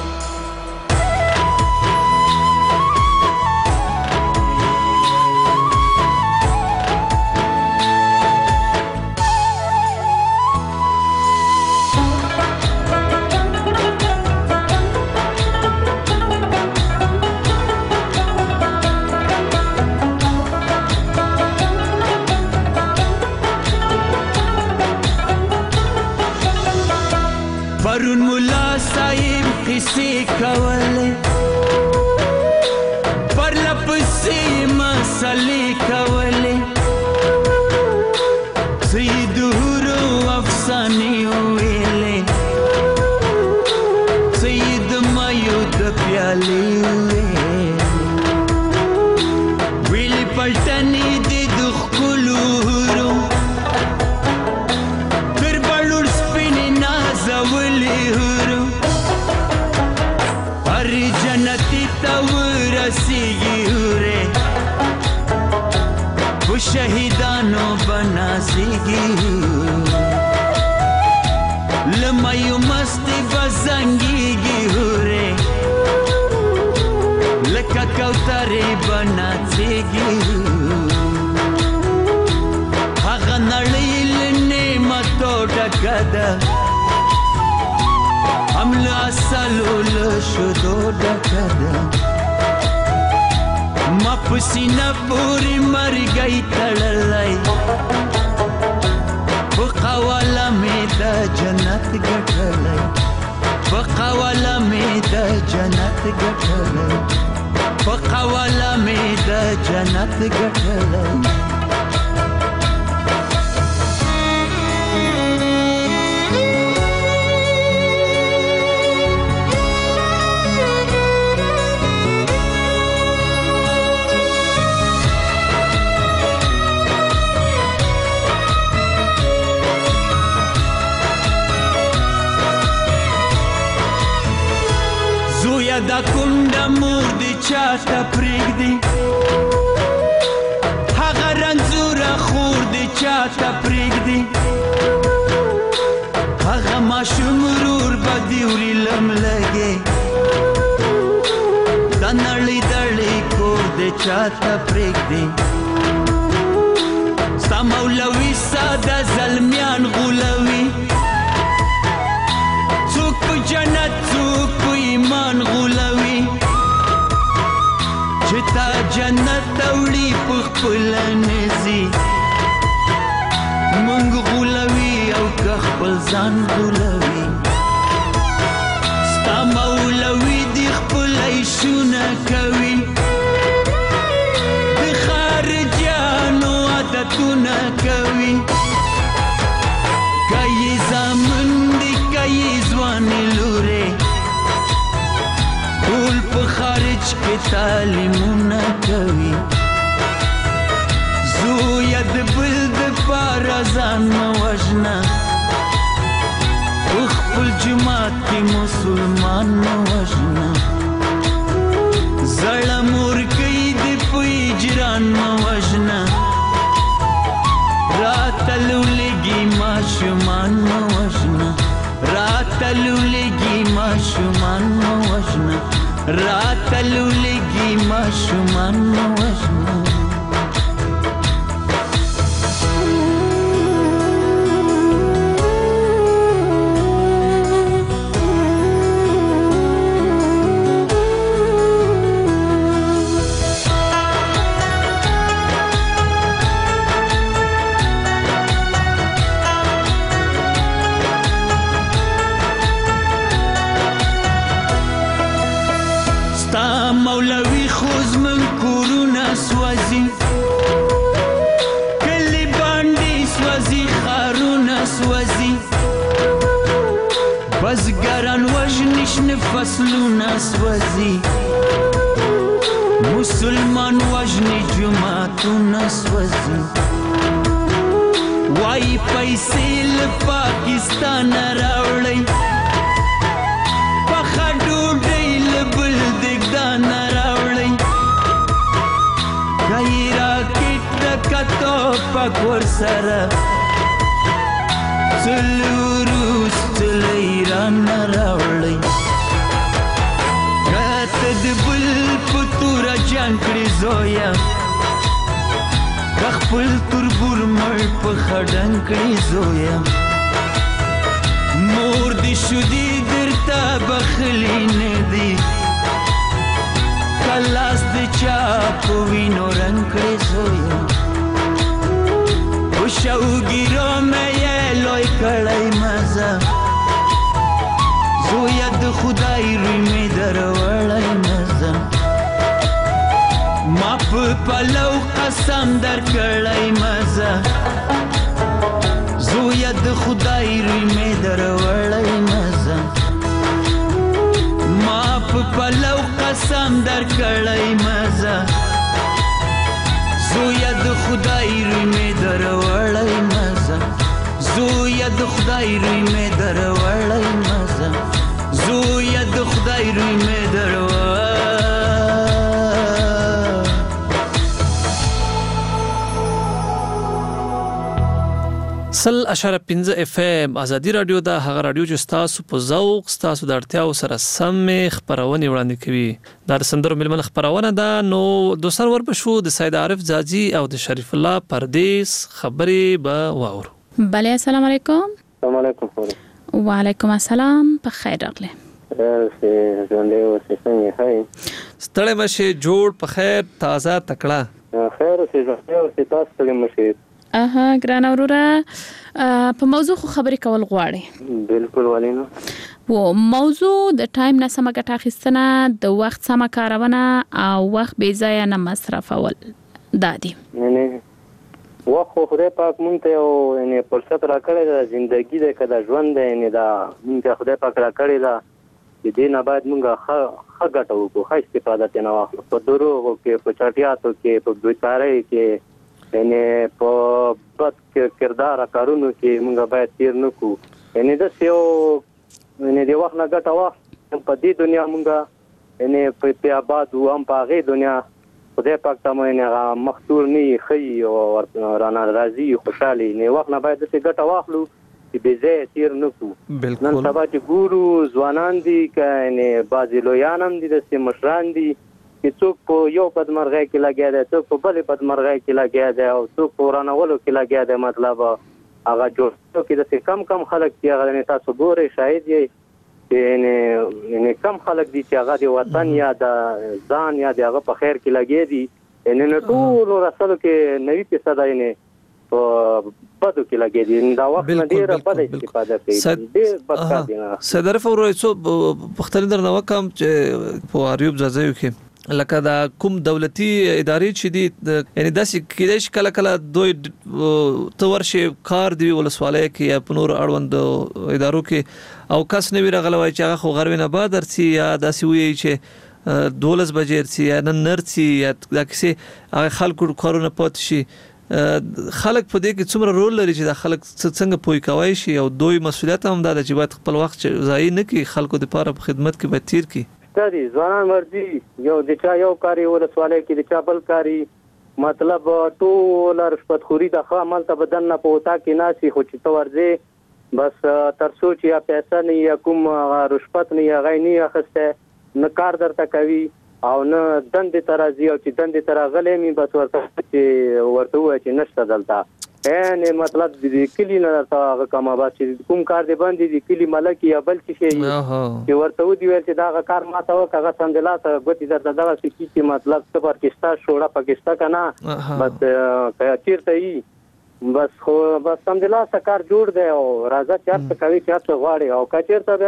پرون مولا صاحب قصې کولې پر لپسې مسلې کولې سید هورو افسانې ویلې سید مایو د پیالې ویلې پلټنې د دخلو هورو تر بلور سپینې نازولې هورو پر جنتی ناسیږي لمه یو مستې بزنګېږي هورې لکه کوترې به ناڅېږي هغه نړۍ له نعمتو ډکه ده هم له اصلو له شیدو ډکه ده ما په سینه پورې مرګی تړلی په قواله مې د جنت ګټلی په قواله مې د جنت ګټلی په قواله مې د جنت ګټلی دا کونډه مور دې چاته پرېږدي هغه رنځوره خور دې چاته پرېږدي هغه ماشوم ورور به دې وړي لملګې دا نړۍ دړې کور دې چاته پرېږدي ستا مولوي ساده زلمیان غولوي څوک په جنت څوک په ایمان غولوي چې تا جنت ته وړي په خپله نځي مونږ غولوي او که خپل ځان غولوي ستا مولوي دې خپل عیشونه کوي د خارجیانو عادتونه کوي که یې زامن دي که یې ځوانې لورې ټول په خارج کې تعلیمونه کوي زویه د بل دپاره ځان مه وژنه په خپل جومات کې مسلمان مه وژنه زړه مورکۍ دې په هجران مه وژنه راته لولګي ماشومان مه وژنه راته لولګي ماشومان مه وژنه راته لولګي ماشومان مه وژنه مولوی خوز من کورونه سوځي کلی باندې سوځي ښارونه سوځي بزګران وژني شنه فصلونه سوځي مسلمان وژني جوماتونه سوځي وایي پیسې له پاکستانه راوړئ پخه ډوډۍ له بل دګدانه راوړئ که یې راکټ ډکه توپک ورسره څه له روس څه له ایرانه راوړئ که ته د بل په توره جنګ کړې زویه که خپل تربور مړ په خډنګ کړې زویه مور دې شودې درته بخلي نه دي که لاس د چا په وینو رنګ کړې زویه په شوګیرو مې یې لوی کړی مزه زویه د خدای روی مې دروړی مزه ما په پلو قسم درکړی مزه زویه د خدای روی مې دروړی مزه ما په پلو قسم درکړی مزه زویه د خدای روی مې دروړی مزه زویه د خدای روی مې دروړی مزه زویه د خدای روی مې دروړی سل اشاره پنځه اف ام ازادي رادیو دا هغه رادیو چې تاسو په ذوق تاسو د اړتیاو سره سم خبرونه وړاندې کوي دا سندرو ملمن خبرونه ده. نو دوسر ور بشو د سید عارف زاجي او د شریف الله پردیس خبرې به واورو. بله السلام علیکم. السلام علیکم. وعلیکم السلام. په خیر راغله. سه ژوندې اوسې څنګه هاي؟ ستړی مشه جوړ په خیر تازه تکړه. خیر اوسې ژوندې اوسې تاسو ستړي مشه. اها ګران اوروره په موضوع خو خبرې کول غواړي. بالکل ولینو. و موضوع د ټایم نه سم ګټه اخیستنه د وخت سم کارونه او وخت بې ځایه نه مصرفول دادي. نه نه وخت خو خدای پاک مونږ ته یو یعنی فرصت راکړی دا ژوندګي ده کدا ژوند ده یعنی دا مونږ ته خدای پاک راکړی دا چې دې نه باید مونږه ښه ګټه وکړو ښه استفاده ترې نه واخلو. په دروغو کې په چټیاتو کې په بېکارۍ کې یعنی په بد کردار کارونو کې موږ باید تیر نه کو. یعنی د یو یعنی د وخت نه ګټه واخلو په دې دنیا موږ یعنی په آباد او هم په هغې دنیا خدای پاک ته مو یعنی مختور نه ښي او رانه راضي خوشحالي. یعنی وخت نه باید داسې ګټه واخلو چې بې ځایه تیر نه کو. نن سبا چې ګورو ځوانان دي که یعنی بعضې لویان هم دي داسې مشران دي چې څوک په یو بدمرغۍ کې لګیا دی څوک په بلې بدمرغۍ کې لګیا دی او څوک په ورانولو کې لګیا دی. مطلب هغه جوړو کې داسې کم کم خلک چې هغه تاسو ګورئ شاید یې یعنی کم خلک دي چې هغه د وطن یا د ځان یا د هغه په خیر کې لګیا دي. یعنی نه ټولو رسلو کې نوي فیصده یعنی په بدو کې لګیا دي. دا وخت نه ډېره بده استفاده کوي. ډېر بد کار دی. سید عارف ورو څو پوښتنې درنه وکړم چې په اریوب ځاځیو کې لکه دا کوم دولتي ادارې چې دي یعنی داسې کېدای شي کله کله دوی ته ورشي کار دی ولسوالۍ کې یا په نور اړوند ادارو کې او کس نه وي راغلی وایي چې هغه خو غرمې نه بعد درسي یا داسې وایي چې دولس بجې درسي یا نن نرسي یا دا کیسې هغه خلکو کارونه پاتې شي. خلک په دې کې څومره رول لري چې دا خلک څنګه پوي کوي شي او دوی مسؤلیت هم دا چې باید خپل وخت ضایع نه کړي خلکو لپاره په خدمت کې به تیر کړي. ستاسو ځوانان مرضی یو د چا یو کاری ولسوالۍ کې د چا بل کاری مطلب ټول رشوت خوري د ښه عمل ته بدن نه پوتا کې ناسي خو چې تو ورځي بس تر سوچ یا پیسې نه یا کوم رشوت نه یا غینی اخسته نه کار درته کوي او نه دندې ترازی او چې دندې ترغلې می بس ورته چې ورته وای چې نشته دلته یعنی مطلب د کلی نه راځه کوم بس چې کوم کار دی باندې د کلی ملک یا بل څه شي چې ورته ودی ویل چې دا کار ما ته وکړه سندلاته غوتی درته دا څه کی مطلب څه پاکستان شوړه پاکستان کنه بس چیرته ای بس خو بس سندلاته کار جوړ دی او راځه چارته کوي چارته غواړي او کچیرته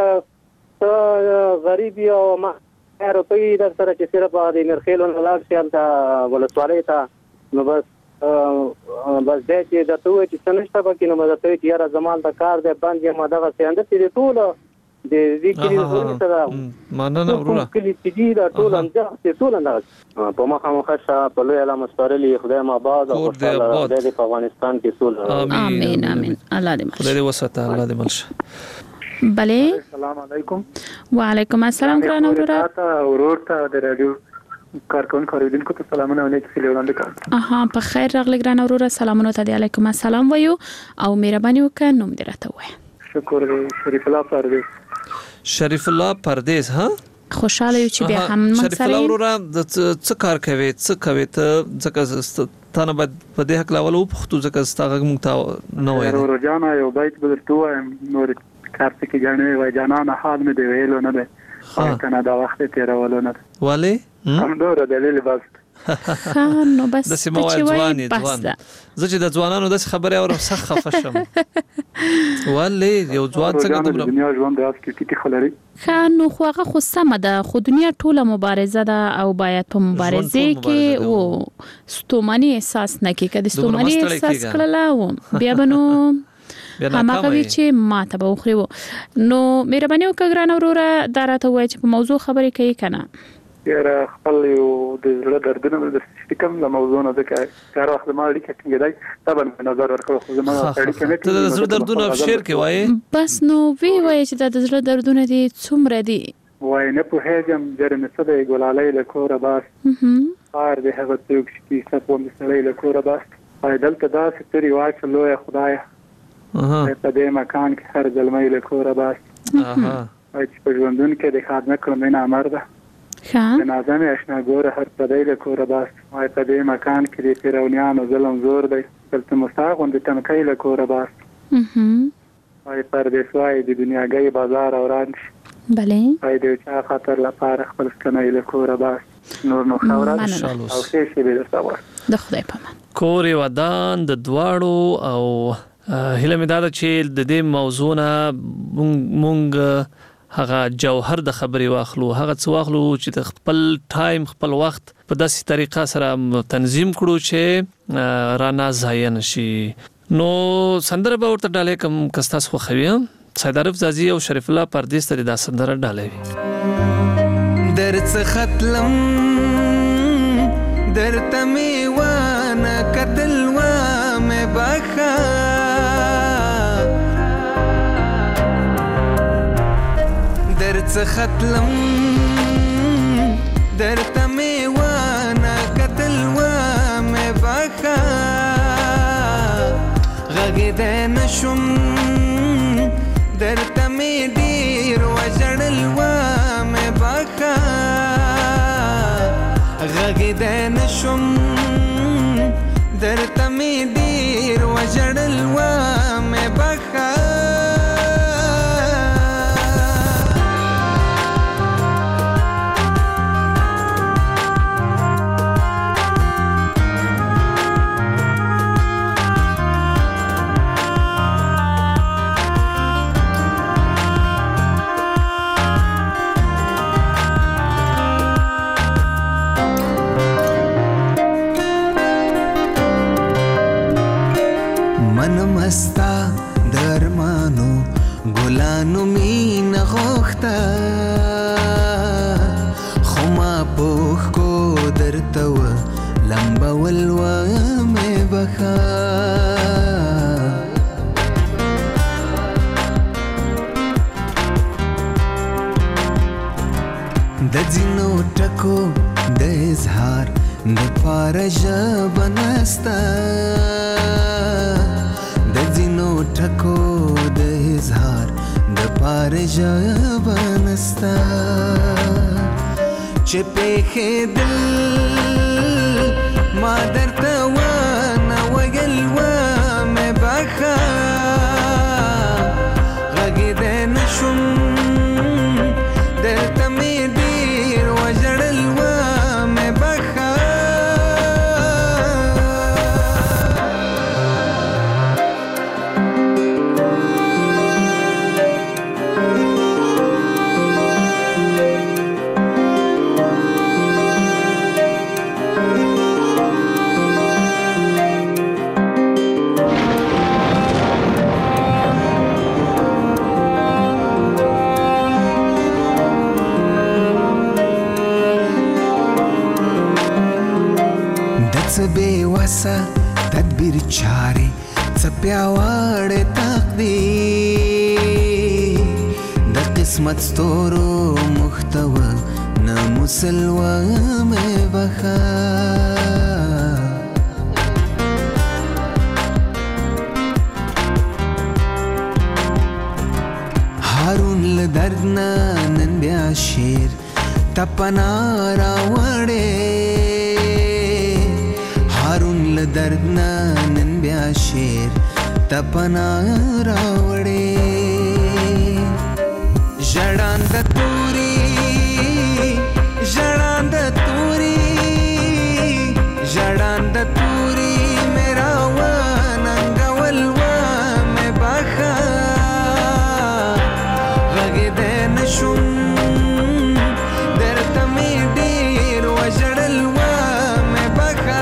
بیا غریبي او ما روپی در سره چې صرف د مرخیلو نه لاړ شي هلته ولسوالۍ ته نو بس بس دې چې د توې چې څنګه به کینو مده ته چې یاره زمال د کار د باندې ما دغه څنګه چې ټول د دې کې سره مننه وروره کلی چې دا ټول انځه ټول انځه په مخه مخه په لوی علامه ستورلي خدای ما آباد او خوشاله د افغانستان کې ټول امين امين الله دې خدای دې وساته الله دې ملشه. بله السلام علیکم. وعلیکم السلام ګران اوروره. تا ورور ته د رادیو کارکون خریدونکو ته سلامونه ونې چې وړاندې کړم. اها په خیر راغلی ګران اوروره سلامونه ته علیکم السلام وایو او مهرباني وکړه نوم دې راته وایه. شکر شریف الله پردیس. شریف الله پردیس ها خوشاله یو چې بیا هم موږ شریف الله اوروره څه کار کوي څه کوي ته ځکه تانه بعد په دې حق لاول وپختو ځکه ستاسو موږ ته نه وایي. ورور جانا یو بیت بدرته وایم نور کار څه کې ځانې وای جانانه حال مې دی ویلو نه ده کنه دا وخت تیرولو نه ولی هم دوره دلیل بس نو بس د سیمه ځواني ځوان زه چې د ځوانانو د خبرې اورم سخت خفه شم ولی یو ځوان څنګه دومره دنیا ژوند د اس کې ټیټي خلري خان نو خو هغه خو سم ده خو دنیا ټوله مبارزه ده او باید په مبارزه کې و ستومني احساس نه کې کده ستومني احساس کړلا و بیا بنو هماغه وی چې ما ته به خوري وو نو مهرباني وکړه ګران اوروره دا راته وایي چې په موضوع خبرې کوي کنه یاره خپل یو د زړه دردونه د سټیکم د موضوع نه ده کار وخت ما اړیکه کېږي طبعا نظر ورکړو خو زما اړیکه نه ته د زړه دردونه شیر کې وایي بس نو وی وایي چې د زړه دردونه دي څومره دي وای نه په هیڅ جرم څه دی ګلالۍ له کوره باس خار دې هغه څوک چې څه په مسلې له کوره باس دلته دا ستوري واچ لوی خدای په دې مکان کې هر ځلمۍ له کوره باس وای چې په ژوندون کې د خادمه کړم نه امر ده ښه جنازه مې آشنا ګوره هر پدې له کوره باس وای په دې مکان کې د فرعونانو ظلم زور دی دلته مستغون د تنکۍ له کوره باس وای پردیس وای د دنیاګۍ بازار اوران بله وای د چا خاطر لپاره خپل ستنۍ له کوره باس نور نو خبره او څه شي به تاسو د خدای په امان کور ودان د دواړو او هله مې دا چې د دې موضوع نه مونږ هغه جوهر د خبرې واخلو هغه څه واخلو چې د خپل ټایم خپل وخت په داسې طریقه سره تنظیم کړو چې رانا ضایع نشي نو سندره به ورته ډالې کوم کستاس خو خوي سیدارف زازي او شریف الله پردیس ته دا سندره ډالې درڅ ختلم درته می وانه قتل و مې بخا درڅ ختلم درته می وانه قتل و مې بخا غږېدای نشم درته می ډېر وژړل و مې بخا غږېدای نشم درته می ډېر وژړل و مې بخا مستا درمانو ګلانو مين غوخته خما پوخ کو درته و لمبا ولوا مې بخا د ځینو ټکو د اظهار د پارژ بنستا ټکو د اظهار د پارژ بنستا چې په دل ما درته و نه ویل و مې بخا غږېدای نشم درته مې ډېر وژړل و مې بخا بېوسه تدبیر چارې څه پیاوړې تقدیر د قسمت ستورو محتوه نه مسلوه مې بخا هارون له درد نه نن بیا شعر تپنا راوړې له درد نه نن بیا شعر تپنا راوړې ژړاند توري ژړاند توري ژړاند توري میرا وننګول و مې بخا غږېدای نشم درته مې ډېر وژړل و مې بخا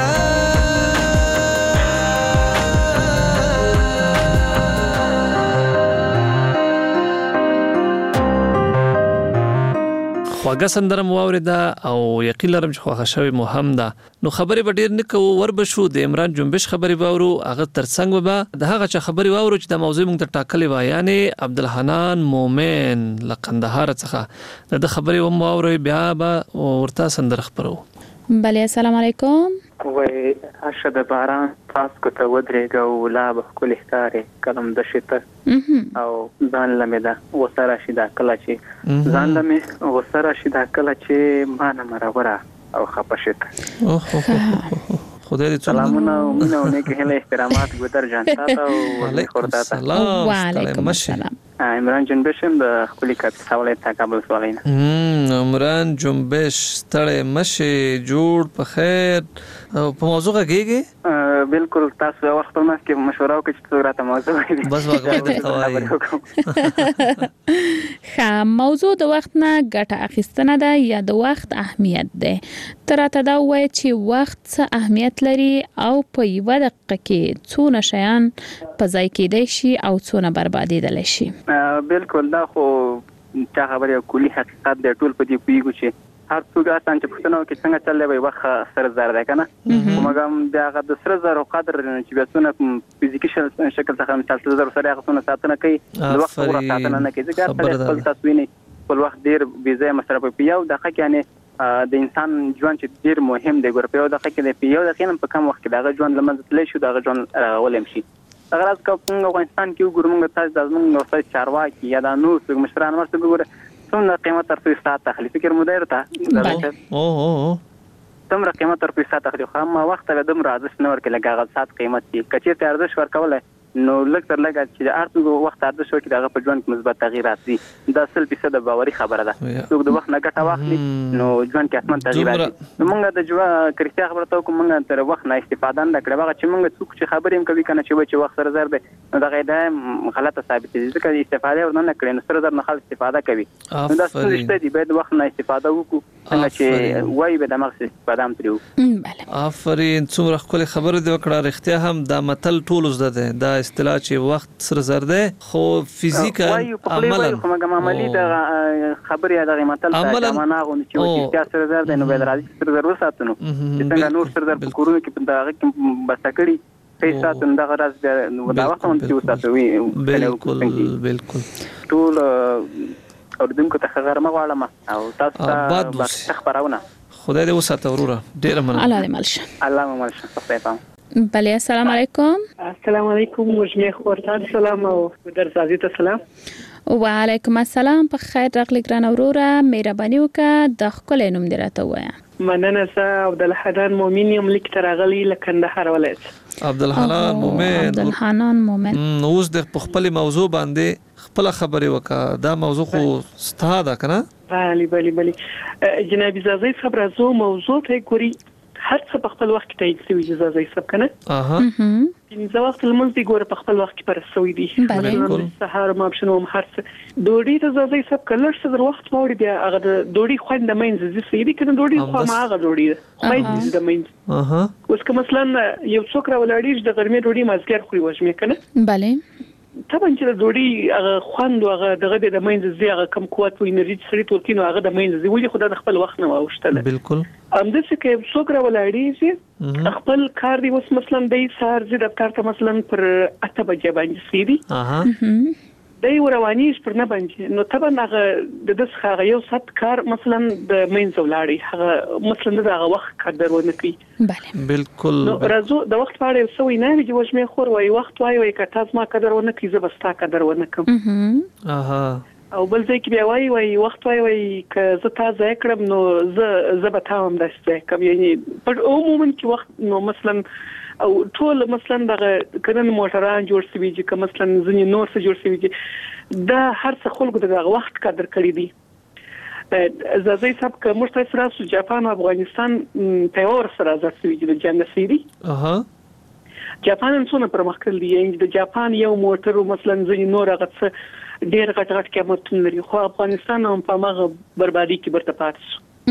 خواږه سندره مو واوریده او یقین لرم چې خوښه شوی مو هم ده نو خبرې به ډېر نه کوو ور به شو د عمران جنبش خبرې واورو هغه ترڅنګ به د هغه چا خبرې واورو چې د موضوع موږ ته ټاکلې وه یعنې عبدالحنان مومن له قندهار څخه د ده خبرې هم واورئ بیا به ورته سندره خپرو بله السلام علیکم وای هشه د باران تاسو ته ودرېګه او لا به ښکلې ښکارې کلم د شته او ځان لمې ده وسره شي دا کله چې ځان لمې وسره شي دا کله چې ما نه مرغوره او خپه شته خدای دې سلامونه او مینه او نیک هله احترامات ګودر جان تاسو او خورتا سلام وعلیکم السلام عمران جنبش د خپل کاپی حواله تا کابل سوالینه عمران جنبش ستړی مشه جوړ په خیر او په موضوع غږیږي بالکل تاسو وخت په ماسه کې مشوره وکړئ چې راته موضوع بس وګورئ د توای ښه موضوع د وخت نه ګټه اخیستنه ده یا د وخت اهمیت ده ترته دا وایي چې وخت څه اهمیت لري او په یو دقیقه کې څونه شیان په ځای کېدای شي او څونه بربادېدل شي بالکل دا خو چا خبره کلی حقیقت دی ټول په دې پیګو چې هر څوک آسان چې پښتنو کې څنګه چلې وي وخت سره زر ده کنه کومګم دا د سره زر قدر چې بیاسونه فزیکی شکل څخه مثال زر سره غوښنه ساتنه کوي د وخت ور ساتنه نه کوي ځکه خپل تاسوینه خپل وخت ډیر بيځه مصرف پیاو د حق یعنی د انسان ژوند چې ډیر مهم دی ګور پیاو د حق د پیاو د خینم په کم وخت کې دا ژوند لمنځه تللی شو دا ژوند راولم شي اگر از کوم افغانستان کې ګورمنګ تاسو د زمونږ نو څه چارواکي یا د نور څنګه مشران ورته ګوره څومره قیمت تر څو ساعت تخلیف فکر مدیر ته او او څومره قیمت تر څو ساعت تخلیف خو ما وخت له دم راځش نور کې لګاغه ساعت قیمت کې کچې ته ارزش ورکول نو لکه تر لګا چې ارتو وخت ارزش وکړي دغه په ژوند کې مثبت تغیرات دي دا سل فیصد باوري خبره ده څوک د وخت نه ګټه واخلي نو ژوند کې اسمان تغیرات دي موږ د جوا کرتیا خبره ته کوم موږ تر وخت نه استفاده نه کړو هغه چې موږ څوک چې خبرې هم کوي کنه چې و چې وخت سره زر ده نو دغه دا غلطه ثابت دي ځکه استفاده ورنه کړي نو سره زر نه خالص استفاده کوي نو دا څه دي به د وخت نه استفاده وکړو څنګه چې وای به د مغز استفاده هم تریو بله آفرین څومره خپل خبره دی وکړه رښتیا هم دا متل ټول زده ده دا اصطلاح چې وخت سره زر ده خو فزیکا عملا خو مګم عملی د خبرې د متل ته معنا غو چې چې سره زر ده نو به راځي سره زر وساتنو څنګه نور سره زر په کورونو کې په دغه کې بسکړي پیسې تند دغه راز د دا وخت هم چې وساتوي بالکل بالکل ټول اردن کو ته غرمه غواړم او تاسو ته خبرونه خدای دې وساته وروره ډیر مننه الله دې ملشه الله مو ملشه تاسو بله السلام علیکم السلام علیکم مجمع خورتا سلام او در سازی ته سلام وعلیکم السلام په خیر راغلی ګران وروره مهرباني وکړه د خپل نوم دې راته ووایه مننه زه عبدالحنان مومن یم لیک تر غلی لکندهار ولایت عبدالحنان مومن عبدالحنان مومن اوس د خپل موضوع باندې خپل خبرې وکړه دا موضوع خو ستاده کنه بله بله بله جناب زازی صاحب راځو موضوع ته ګوري هر څه په خپل وخت کې تایید شوی زازی صاحب کنه اها پنځه وخت لمونځ دی ګوره په خپل وخت کې پر سوي دي سهار ما بشنو هر څه دوړي ته زازی صاحب کله څه در وخت وړي بیا هغه دوړي خوند د مینځ زی سېدي کنه دوړي خو ما هغه دوړي مینځ د مینځ اها اوس که مثلا یو څوک راولړي د غرمې دوړي مازګر خوري وښمه کنه bale طبعا چې د دوړي هغه خوند هغه دغه د مینځ زی هغه کم قوت او انرژي سړي تورکینو هغه د مینځ زی ولې خدای خپل وخت نه واوښتل بالکل امده چې کې څوک راولړي چې خپل کار دی اوس مثلا د سار زی د کار ته مثلا پر اته بجې باندې سیدي اها دای رواني پر نه باندې نو طبعا هغه د دس هغه یو سات کار مثلا د مینځ ولاړی هغه مثلا دغه وخت قدر ونه کوي bale بالکل نو راځو د وخت په اړه سوي نه چې وښمه خور وای وخت وای وای که تاسو ما قدر ونه کوي زه بستا قدر ونه کوم اها او بل ځای کې بیا وای وای وخت وای وای که زه تاسو کړم نو زه زه به تاسو هم داسې کوم یعنی په عموما کې وخت نو مثلا او ټول مثلا دغه کنن موټران جوړ شوي چې مثلا ځنی نور څه جوړ شوي چې دا هر څه خلکو دغه وخت قدر کړی دي زازی صاحب که مشترک راسو جاپان او افغانستان په اور سره ځي چې د جنت سيري اها جاپان څونه پرمختللی دی یعنی د جاپان یو موټر مثلا ځنی نور هغه څه ډیر غټ غټ قیمتونه لري خو افغانستان هم په ماغه بربادي کې برته پاتې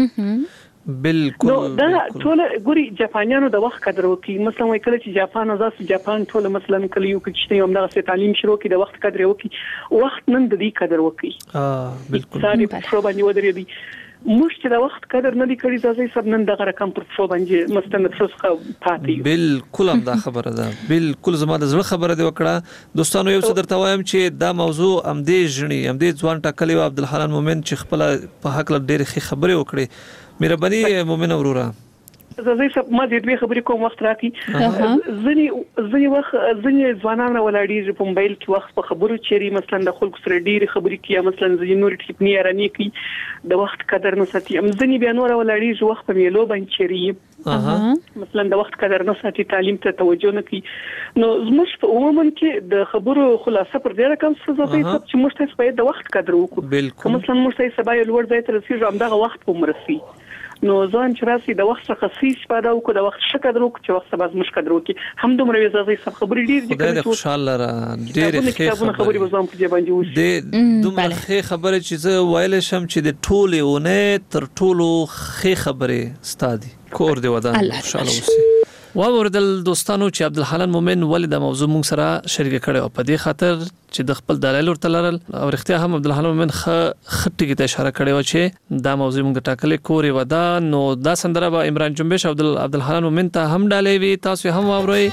بالکل نو دا ټول ګوري جاپانیانو د وخت قدر وکي مثلا وای کله چې جاپان ازاس جاپان ټول مثلا کله یو کې چې یو دغه تعلیم شروع کړي د وخت قدر وکي وخت نن د دې قدر وکي اه بالکل ثاني په باندې ودرې دي مش چې د وخت قدر نه دی کړی ځکه سب نن دغه رقم پر څو باندې مستند څه پاتې بالکل هم دا خبره ده بالکل زما د زړه خبره دی وکړه دوستانو یو څه درته وایم چې دا موضوع ام دې ژنی ام دې ځوان ټاکلی او عبدالحنان مومن چې خپل په حق له ډېر ښه خبره وکړي مهرباني مومن وروره زه زه ما دې دوه خبرې کوم وخت راکې ځنی ځنی وخت ځنی ځوانان ولادي په موبایل کې وخت په خبرو چيري مثلا د خلکو سره ډېری خبرې کوي مثلا ځنی نور ټیپنی رانی کوي د وخت قدر نه ساتي ام ځنی بیا نور ولادي وخت په میلو باندې چيري مثلا د وخت قدر نه ساتي تعلیم ته توجه نه کوي نو زموږ په عموما کې د خبرو خلاصه پر ډیره کم څه زده چې موږ ته باید د وخت قدر وکړو مثلا موږ ته سبا یو لوړ ځای ته رسیږو هم دغه وخت په مرسي نو ځان چې راسي د وخت څخه خصيص پاده او د وخت ښه قدر وکړو چې وخت سبا زموږ قدر وکړي هم دومره وزازي سب خبرې ډېر دي خدای خوشاله را ډېر ښه خبرې وزام په دې باندې وشي د دومره ښه خبره چې زه وایل شم چې د ټوله ونه تر ټولو ښه خبره ستادي کور دی ودان خوشاله اوسئ واوردل دوستانو چې عبدالحنان مومن ولې د موضوع مونږ سره شریک کړي او په دې خاطر چې د خپل دلایل ورته لرل او اختیار هم عبدالحنان مومن خ خټی ته اشاره کړي و چې دا موضوع مونږ ټاکلې کوري ودا نو دا سندره به عمران جنبش عبدالحنان مومن ته هم ډالې وي تاسو هم واورئ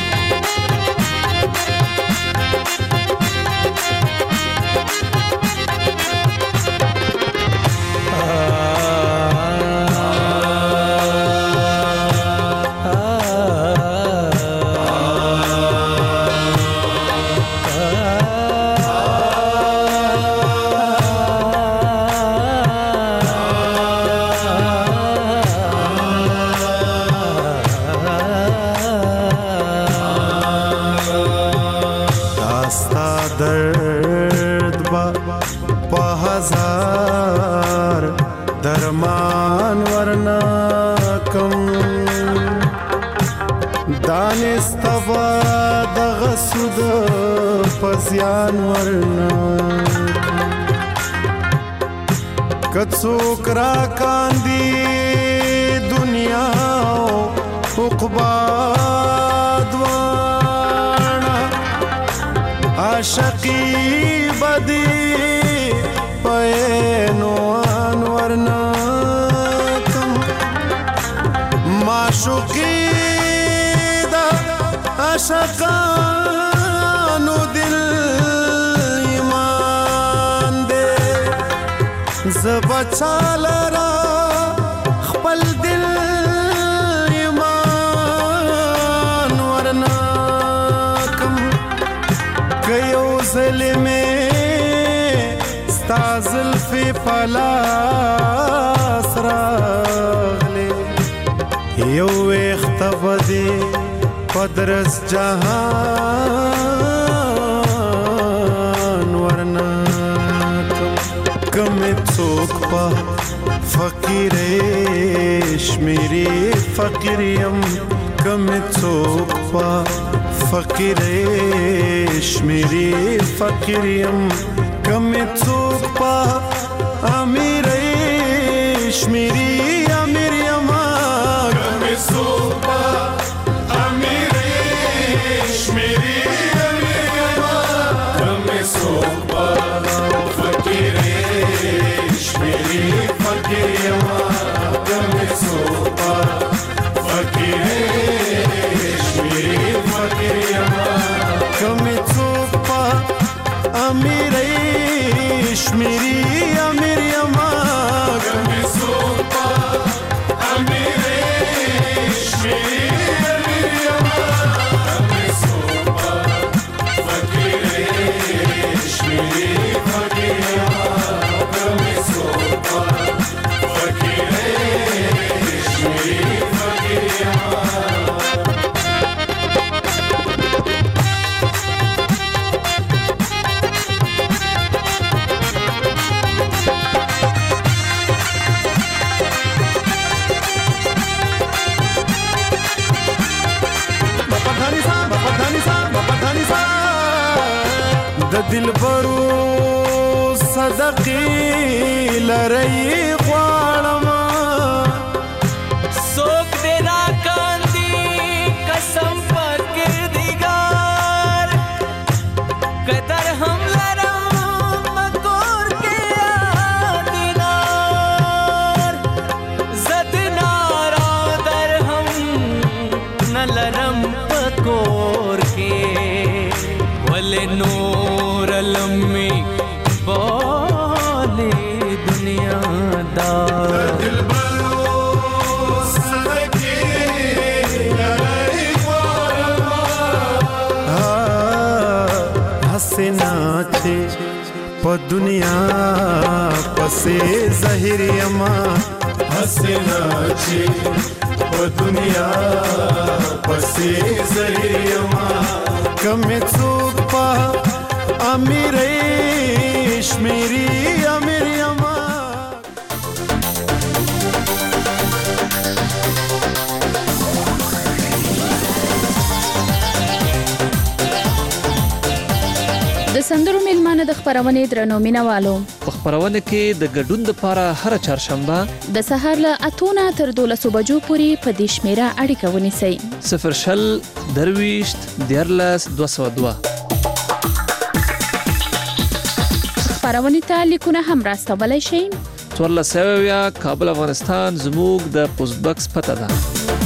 درمان ورنا کم دانستوا دغه سود پزیان ورنا کڅوک را کاندي دنیا عقبا دوانا عاشقی بدی پینو انورنا کم معشوقی دا عاشقانو دل ایمان دے زبچال را خپل دل ایمان ورنا کم کیو ظلمے تازل فی پلاس راغلی یو اختبدی پدرس جهان ورنا کم څوک پا فقیرش میری فقیریم کم څوک پا فقیرش میری فقیریم کم څوک پا امیرش میری امیر یما کم څوک پا امیرش میری امیر یما کم څوک پا فقیرش میری فقیر یما کم څوک پا فقیرش میری فقیر یما کم څوک پا امیرش میری امیر یما کم څوک پا امیرش میری امیر یما کم څوک پا فقیرش میری فقیر یما کم څوک پا فقیرش میری فقیر یما دلبرو صدقې لري غواړم څوک دې را کاندي قسم پر کردګار قدر هم لرم مکور کې دینار زد نارا در هم نه لرم پکور کې ول نور لمي بالي دنیا دار دلبرو صدقې په دنیا پسې زهر یما حسنا چې په دنیا پسې زهر یما کم څوک په امیرې شمیري امیر یما د سندرو میلمانه د خبرونې درنو مینوالو په خبرونه کې د ګډون لپاره هر چهارشنبه د سهار له اتونه تر دولسو بجو پورې په دې شمیره اړیکه ونیسئ صفر شل درویشت دیارلس دوه سوه دوه خبرونې ته لیکونه هم راستولی شئ څوارلس سوه اویا کابل افغانستان زموږ د پوسټ بکس پته ده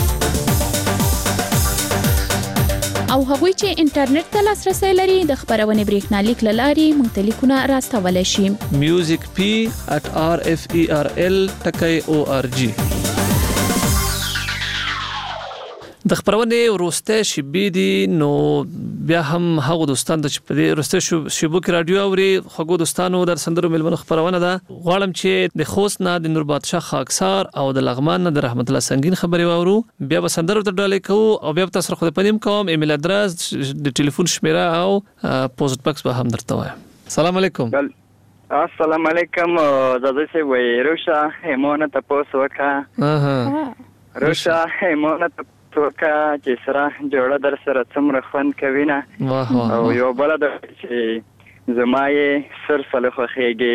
او هغوی چې انټرنیټ ته لاسرسی لري د خبرونې بریښنالیک له لارې موږ ته لیکونه راستولی شي میوزیک پی at r f e r l ټکی او ار جی د خبرونې وروسته شیبې دي نو بیا هم هغه دوستان چې په دې وروسته شیبو کې رادیو اوري خو دوستانو در سندرو ملمنو خبرونه ده غواړم چې د خوست نه د نور بادشاه خاکسار او د لغمان نه د رحمت الله سنگین خبري واورو بیا به سندرو ته ډالې کوو او بیا تاسو خو په نیم کوم ایمیل ادرس د ټلیفون شمیره او پوسټ باکس به هم درته وایم السلام علیکم السلام علیکم زده سي وای روشا همونه تاسو وکا روشا همونه توکا چې سره جوړه در سره څومره خوند کوي نه او یو بل د چې زمایې سر صالح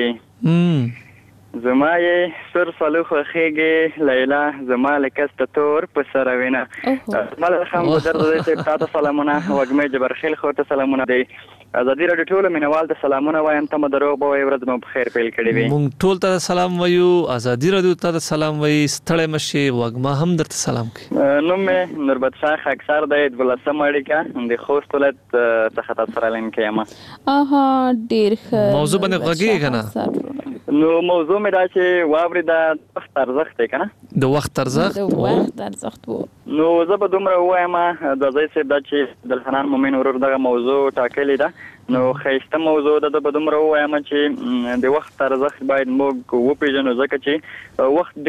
خوخيږي زمایې سر صالح خوخيږي لیلا زمال کست تور په سره وینا مال خام در دې تاسو سلامونه وګمې جبرخیل خو ته سلامونه دی ازادي رادیو ټول مینوال ته سلامونه وایم ته مدرو به ورځ مو بخیر پیل کړی وي مونږ ټول ته سلام وایو ازادي رادیو ته سلام وایي ستړی مشي وګما هم درته سلام کوي نو مې نور بادشاه اکثر د ولسم اړیکه د خوست ولایت څخه تاسو سره لین کېم اها ډیر ښه موضوع باندې غږی کنه نو موضوع مې دا چې واوري د وخت ارزښت دی کنه د وخت ارزښت د وخت ارزښت وو نو زه به دومره وایم د ځای سره دا چې د حنان مومن ورور دغه موضوع ټاکلې ده نو خیسته موضوع ده د دومره وایم چې د وخت ارزښت باید موږ وپیژنو ځکه چې وخت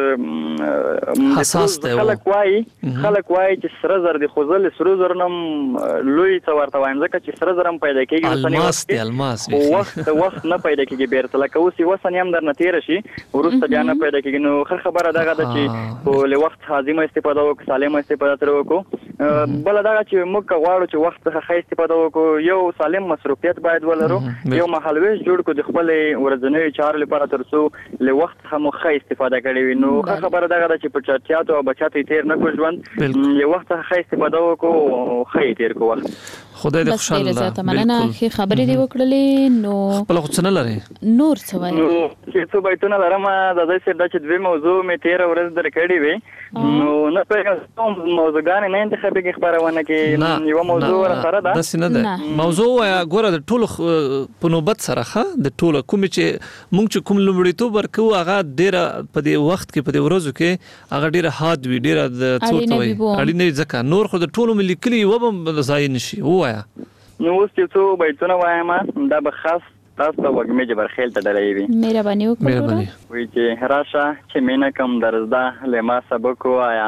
ډیر حساس دی خلک وایي خلک وایي چې سره زر د خوځل سره زر نم لوی څه ورته وایم ځکه چې سره زر هم پیدا کیږي الماس دی الماس وخت وخت نه پیدا کیږي بیرته لکه اوس یو سنیم در نتیر شي ورسته بیا نه پیدا کیږي نو خر خبره دغه ده چې په له وخت حازمه استفاده وکړو سالمه استفاده تر وکړو بل دا چې موږ غواړو چې وخت څخه ښه استفاده وکړو یو سالم مصروفیت باید ولرو یو مهالويش جوړ کو د خپل ورځنی چارو لپاره ترڅو له وخت هم ښه استفاده کړي نو خبره دغه ده چې په چټیاتو او بچاتو تیر نه کو ژوند له وخت ښه استفاده وکړو ښه تیر کو وخت خدای دې خوشاله زه ته مننه چې خبرې دی وکړلې نو خپل خو څه نه لري نور څه وایي نو چې څه بیتونه لرم د دې سره چې دوی موضوع مې تیر ورځ درکړې وي نو نه پېږم موضوعګان نه انتخابي خبرونه کې یو موضوع سره ده داسې نه ده موضوع ګوره د ټولو په نوبت سره ښه د ټولو کوم چې مونږ چې کوم لومړیتوب ورکو هغه ډیره په دې وخت کې په دې ورځو کې هغه ډیره حاد وي ډیره د څوت وي اړینه ځکه نور خو د ټولو ملي کلی و به ځای نشي وایا نو اوس چې څو بیتونه وایم دا به خاص تاسو ته وګمې جبرخیل ته ډلې وي مهرباني وکړئ وی چې راشه چې مینا کم درزدا لما سبق وایا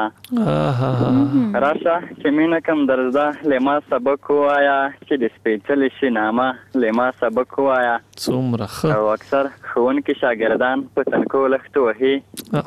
راشه چې مینا کم درزدا لما سبق وایا چې د سپیشل شینامه لما سبق وایا څومره ښه او اکثر ښوونکي شاګردان په تنکو لخت وهي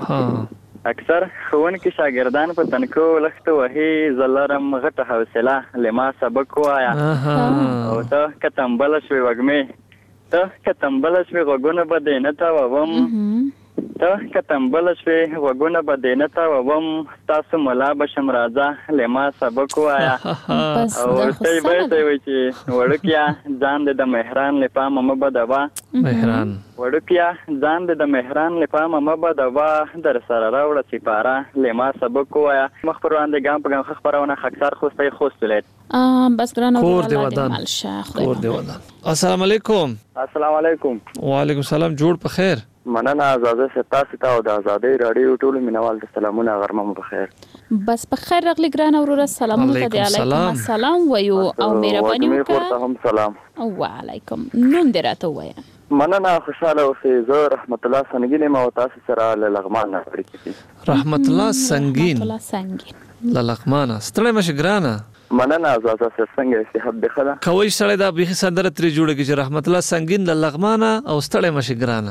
اکثر ښوونکي شاګردان په تنکو لخت وهي زلرم غټه حوصله لما سبق وایا او ته کتمبل شوي وګمې ته کتمبل شوي غوګونه به دې نه تاووم ته کتمبل شوي غوګونه به دې نه تاووم ستاسو ملا به شم راځه لما سبق وایا او ورته به ته وایي چې وړکیا ځان دې د مهران له پامه مه بدوه مهران وړکیا ځان دې د مهران له پامه مه بدوه در سره راوړه سپاره لما سبق وایا مخ پر وړاندې ګام په ګام خبرونه خاکسار خوستی خوست ولایت بس ګرانه کور دی ودان کور دی ودان السلام علیکم السلام علیکم وعلیکم السلام جوړ په خیر مننه آزاده ستاسو ته او د آزادۍ رادیو ټول مینوال ته سلامونه غرمه مو بخیر بس په خیر راغلی ګرانه وروره سلامونه ته دی علیکم السلام وایو او مهرباني وکړه هم سلام او علیکم نون دې راته وایه مننه خوشاله اوسئ. زه رحمت الله سنگین یم او تاسو سره له لغمان نه اړیکې دي. رحمت الله سنگین رحمت الله سنگین له لغمان ستړی مشه ګرانه. مننه زازا سر څنګه صحت دی خلا کوي سړی دا به سندره تری جوړه کی رحمت الله سنگین له لغمان او ستړی مشه ګرانه.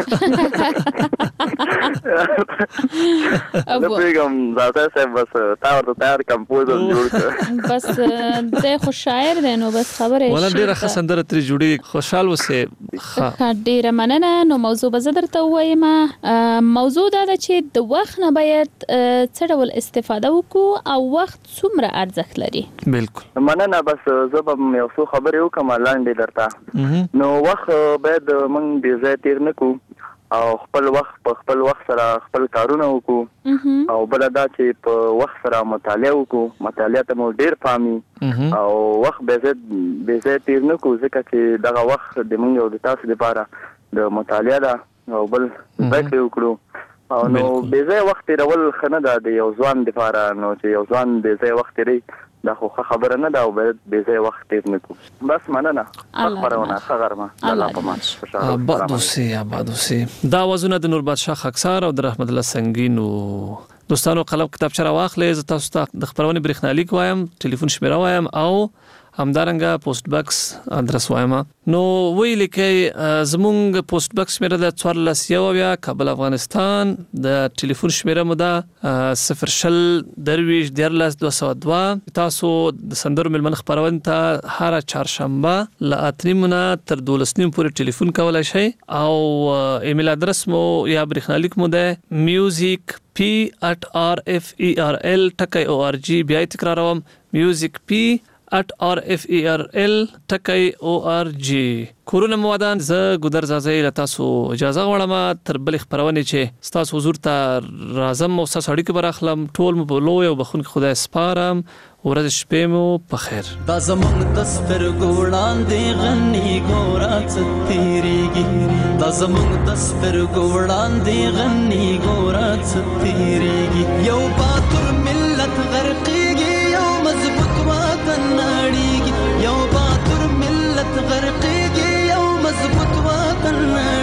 نو پیغام زازا صاحب بس تا ورته تیار کمپوزر جوړ کړ. بس د خو شاعر دی نو بس خبره ولا ډیره ښه سندره تری جوړی خوشحال وسه. ښه ډیره مننه. نو موضوع به زه درته وایم. موضوع دا ده چې د وخت نه باید څه ډول استفاده وکړو او وخت څومره ارزښت لري. بالکل مننه. بس زه به یو څو خبرې وکم لاندې درته. نو وخت باید موږ بې ځای تیر نه کړو او خپل وخت په خپل وخت سره خپل کارونه وکړو او بل دا چې په وخت سره مطالعه وکړو. مطالعه ته مو ډیر پامي او وخت بې ځای بې ځای تیر نه کړو ځکه چې دغه وخت د موږ او د تاسو لپاره د مطالعه ده او بل ذکر وکړو. او نو بې ځای وخت تیرول ښه نه ده د یو ځوان لپاره. نو چې یو ځوان بې ځای وخت تیروي دا خو خبره نه ده او باید بې ځای وخت تیر نه کړو. بس مننه. خبرونه ښه غرمه. الله پامان. آباد اوسئ آباد اوسئ. دا وزونه د نور بادشاه خاکسار او د رحمت الله سنگین او دوستانو قلم کتابچه را واخلئ. زه تاسو ته د خبرونې برېښنالیک وایم، ټلیفون شمیره وایم او همدارنګه پوسټ باکس ادرس وایم. نو وی لیکي زمونږ پوسټ باکس شمیره د څوارلس یوویا کابل افغانستان. د ټلیفون شمیره مو ده صفر شل درویش دیارلس دوه سوه دوه. تاسو د سندرو مېلمنه خپرونې ته هره چهارشنبه له اته نیمو نه تر دولس نیمو پورې ټلیفون کولی شئ او ایمیل ادرس مو یا برېښنالیک مو ده میوزیک پی ات آر اف ای آر ال ټکی او آر جی. بیا یې تکراروم میوزیک پی at r f e r l ټکی او ار جی. کورونه موادان زه ګودر زازی له تاسو اجازه غواړم تر بل خبرونه چې تاسو حضور ته راځم او تاسو اړیکه براخلم. ټول مو په لوی او بخون خدای سپارم. ورځ شپې مو په خیر. دا زمونږ د سترګو وړاندې غني ګورا څتيريږي. دا زمونږ د سترګو وړاندې غني ګورا څتيريږي. یو باتور ملت غرقيږي یو مضبوط وطن نړيږي. یو باتور ملت غرقيږي یو مضبوط وطن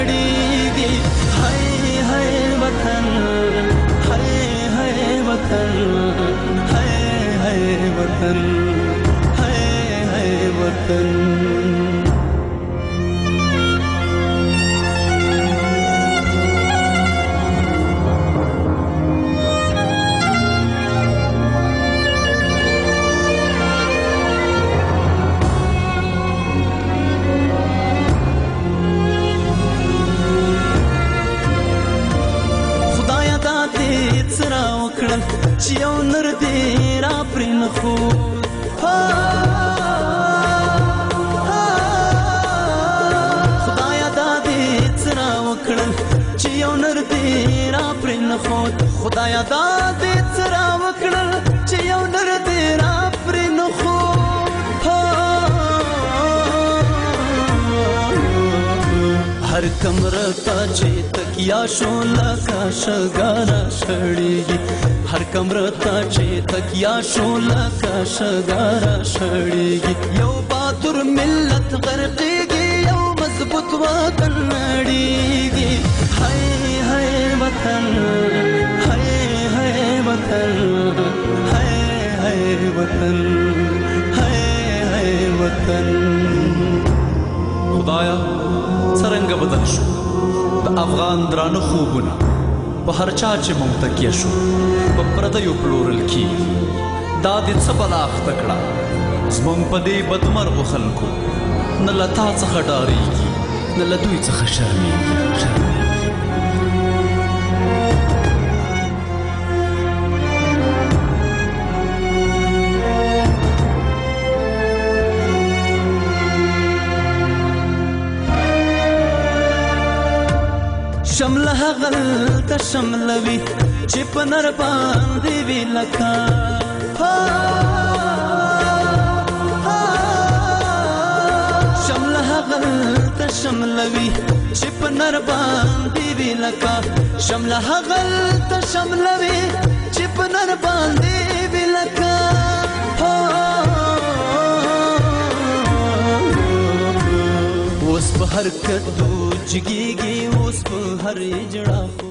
نړيږي. هاي هاي وطن هاي هاي وطن هاي هاي وطن هاي هاي وطن. چې یو نر دې را پرې نه خو خدایا دا دې څه را وکړل چې یو نر دې را پرې نه خو خدایا دا دې څه را وکړل چې یو نر دې را پرې نه خو هر کمره تا چې تکیا شو لکه شګاره شړېږي. هر کمره ته چې تکیا شو لکه شګاره شړېږي. یو باتور ملت غرقېږي یو مضبوط وطن نړېږي. هاي هاي وطن هاي هاي وطن هاي هاي وطن هاي هاي وطن. خدایا څرنګه بدل شو د افغان درانه خوبونه په هر چا چې مونږ تکیه شو په پردیو پلورل کی. دا دې څه بلا اخته کړه زمونږ په دې بدمرغو خلکو. نه له تا څخه ډارېږي نه له دوی څخه شرمېږي. شمله غل ته شملوي چې په نر باندې وی لکه شمله غل ته شملوي چې په نر باندې وی لکه شمله غل ته شملوي چې په نر باندې وی لکه اوس په په هر کتو جګيږي اوس په هر جړه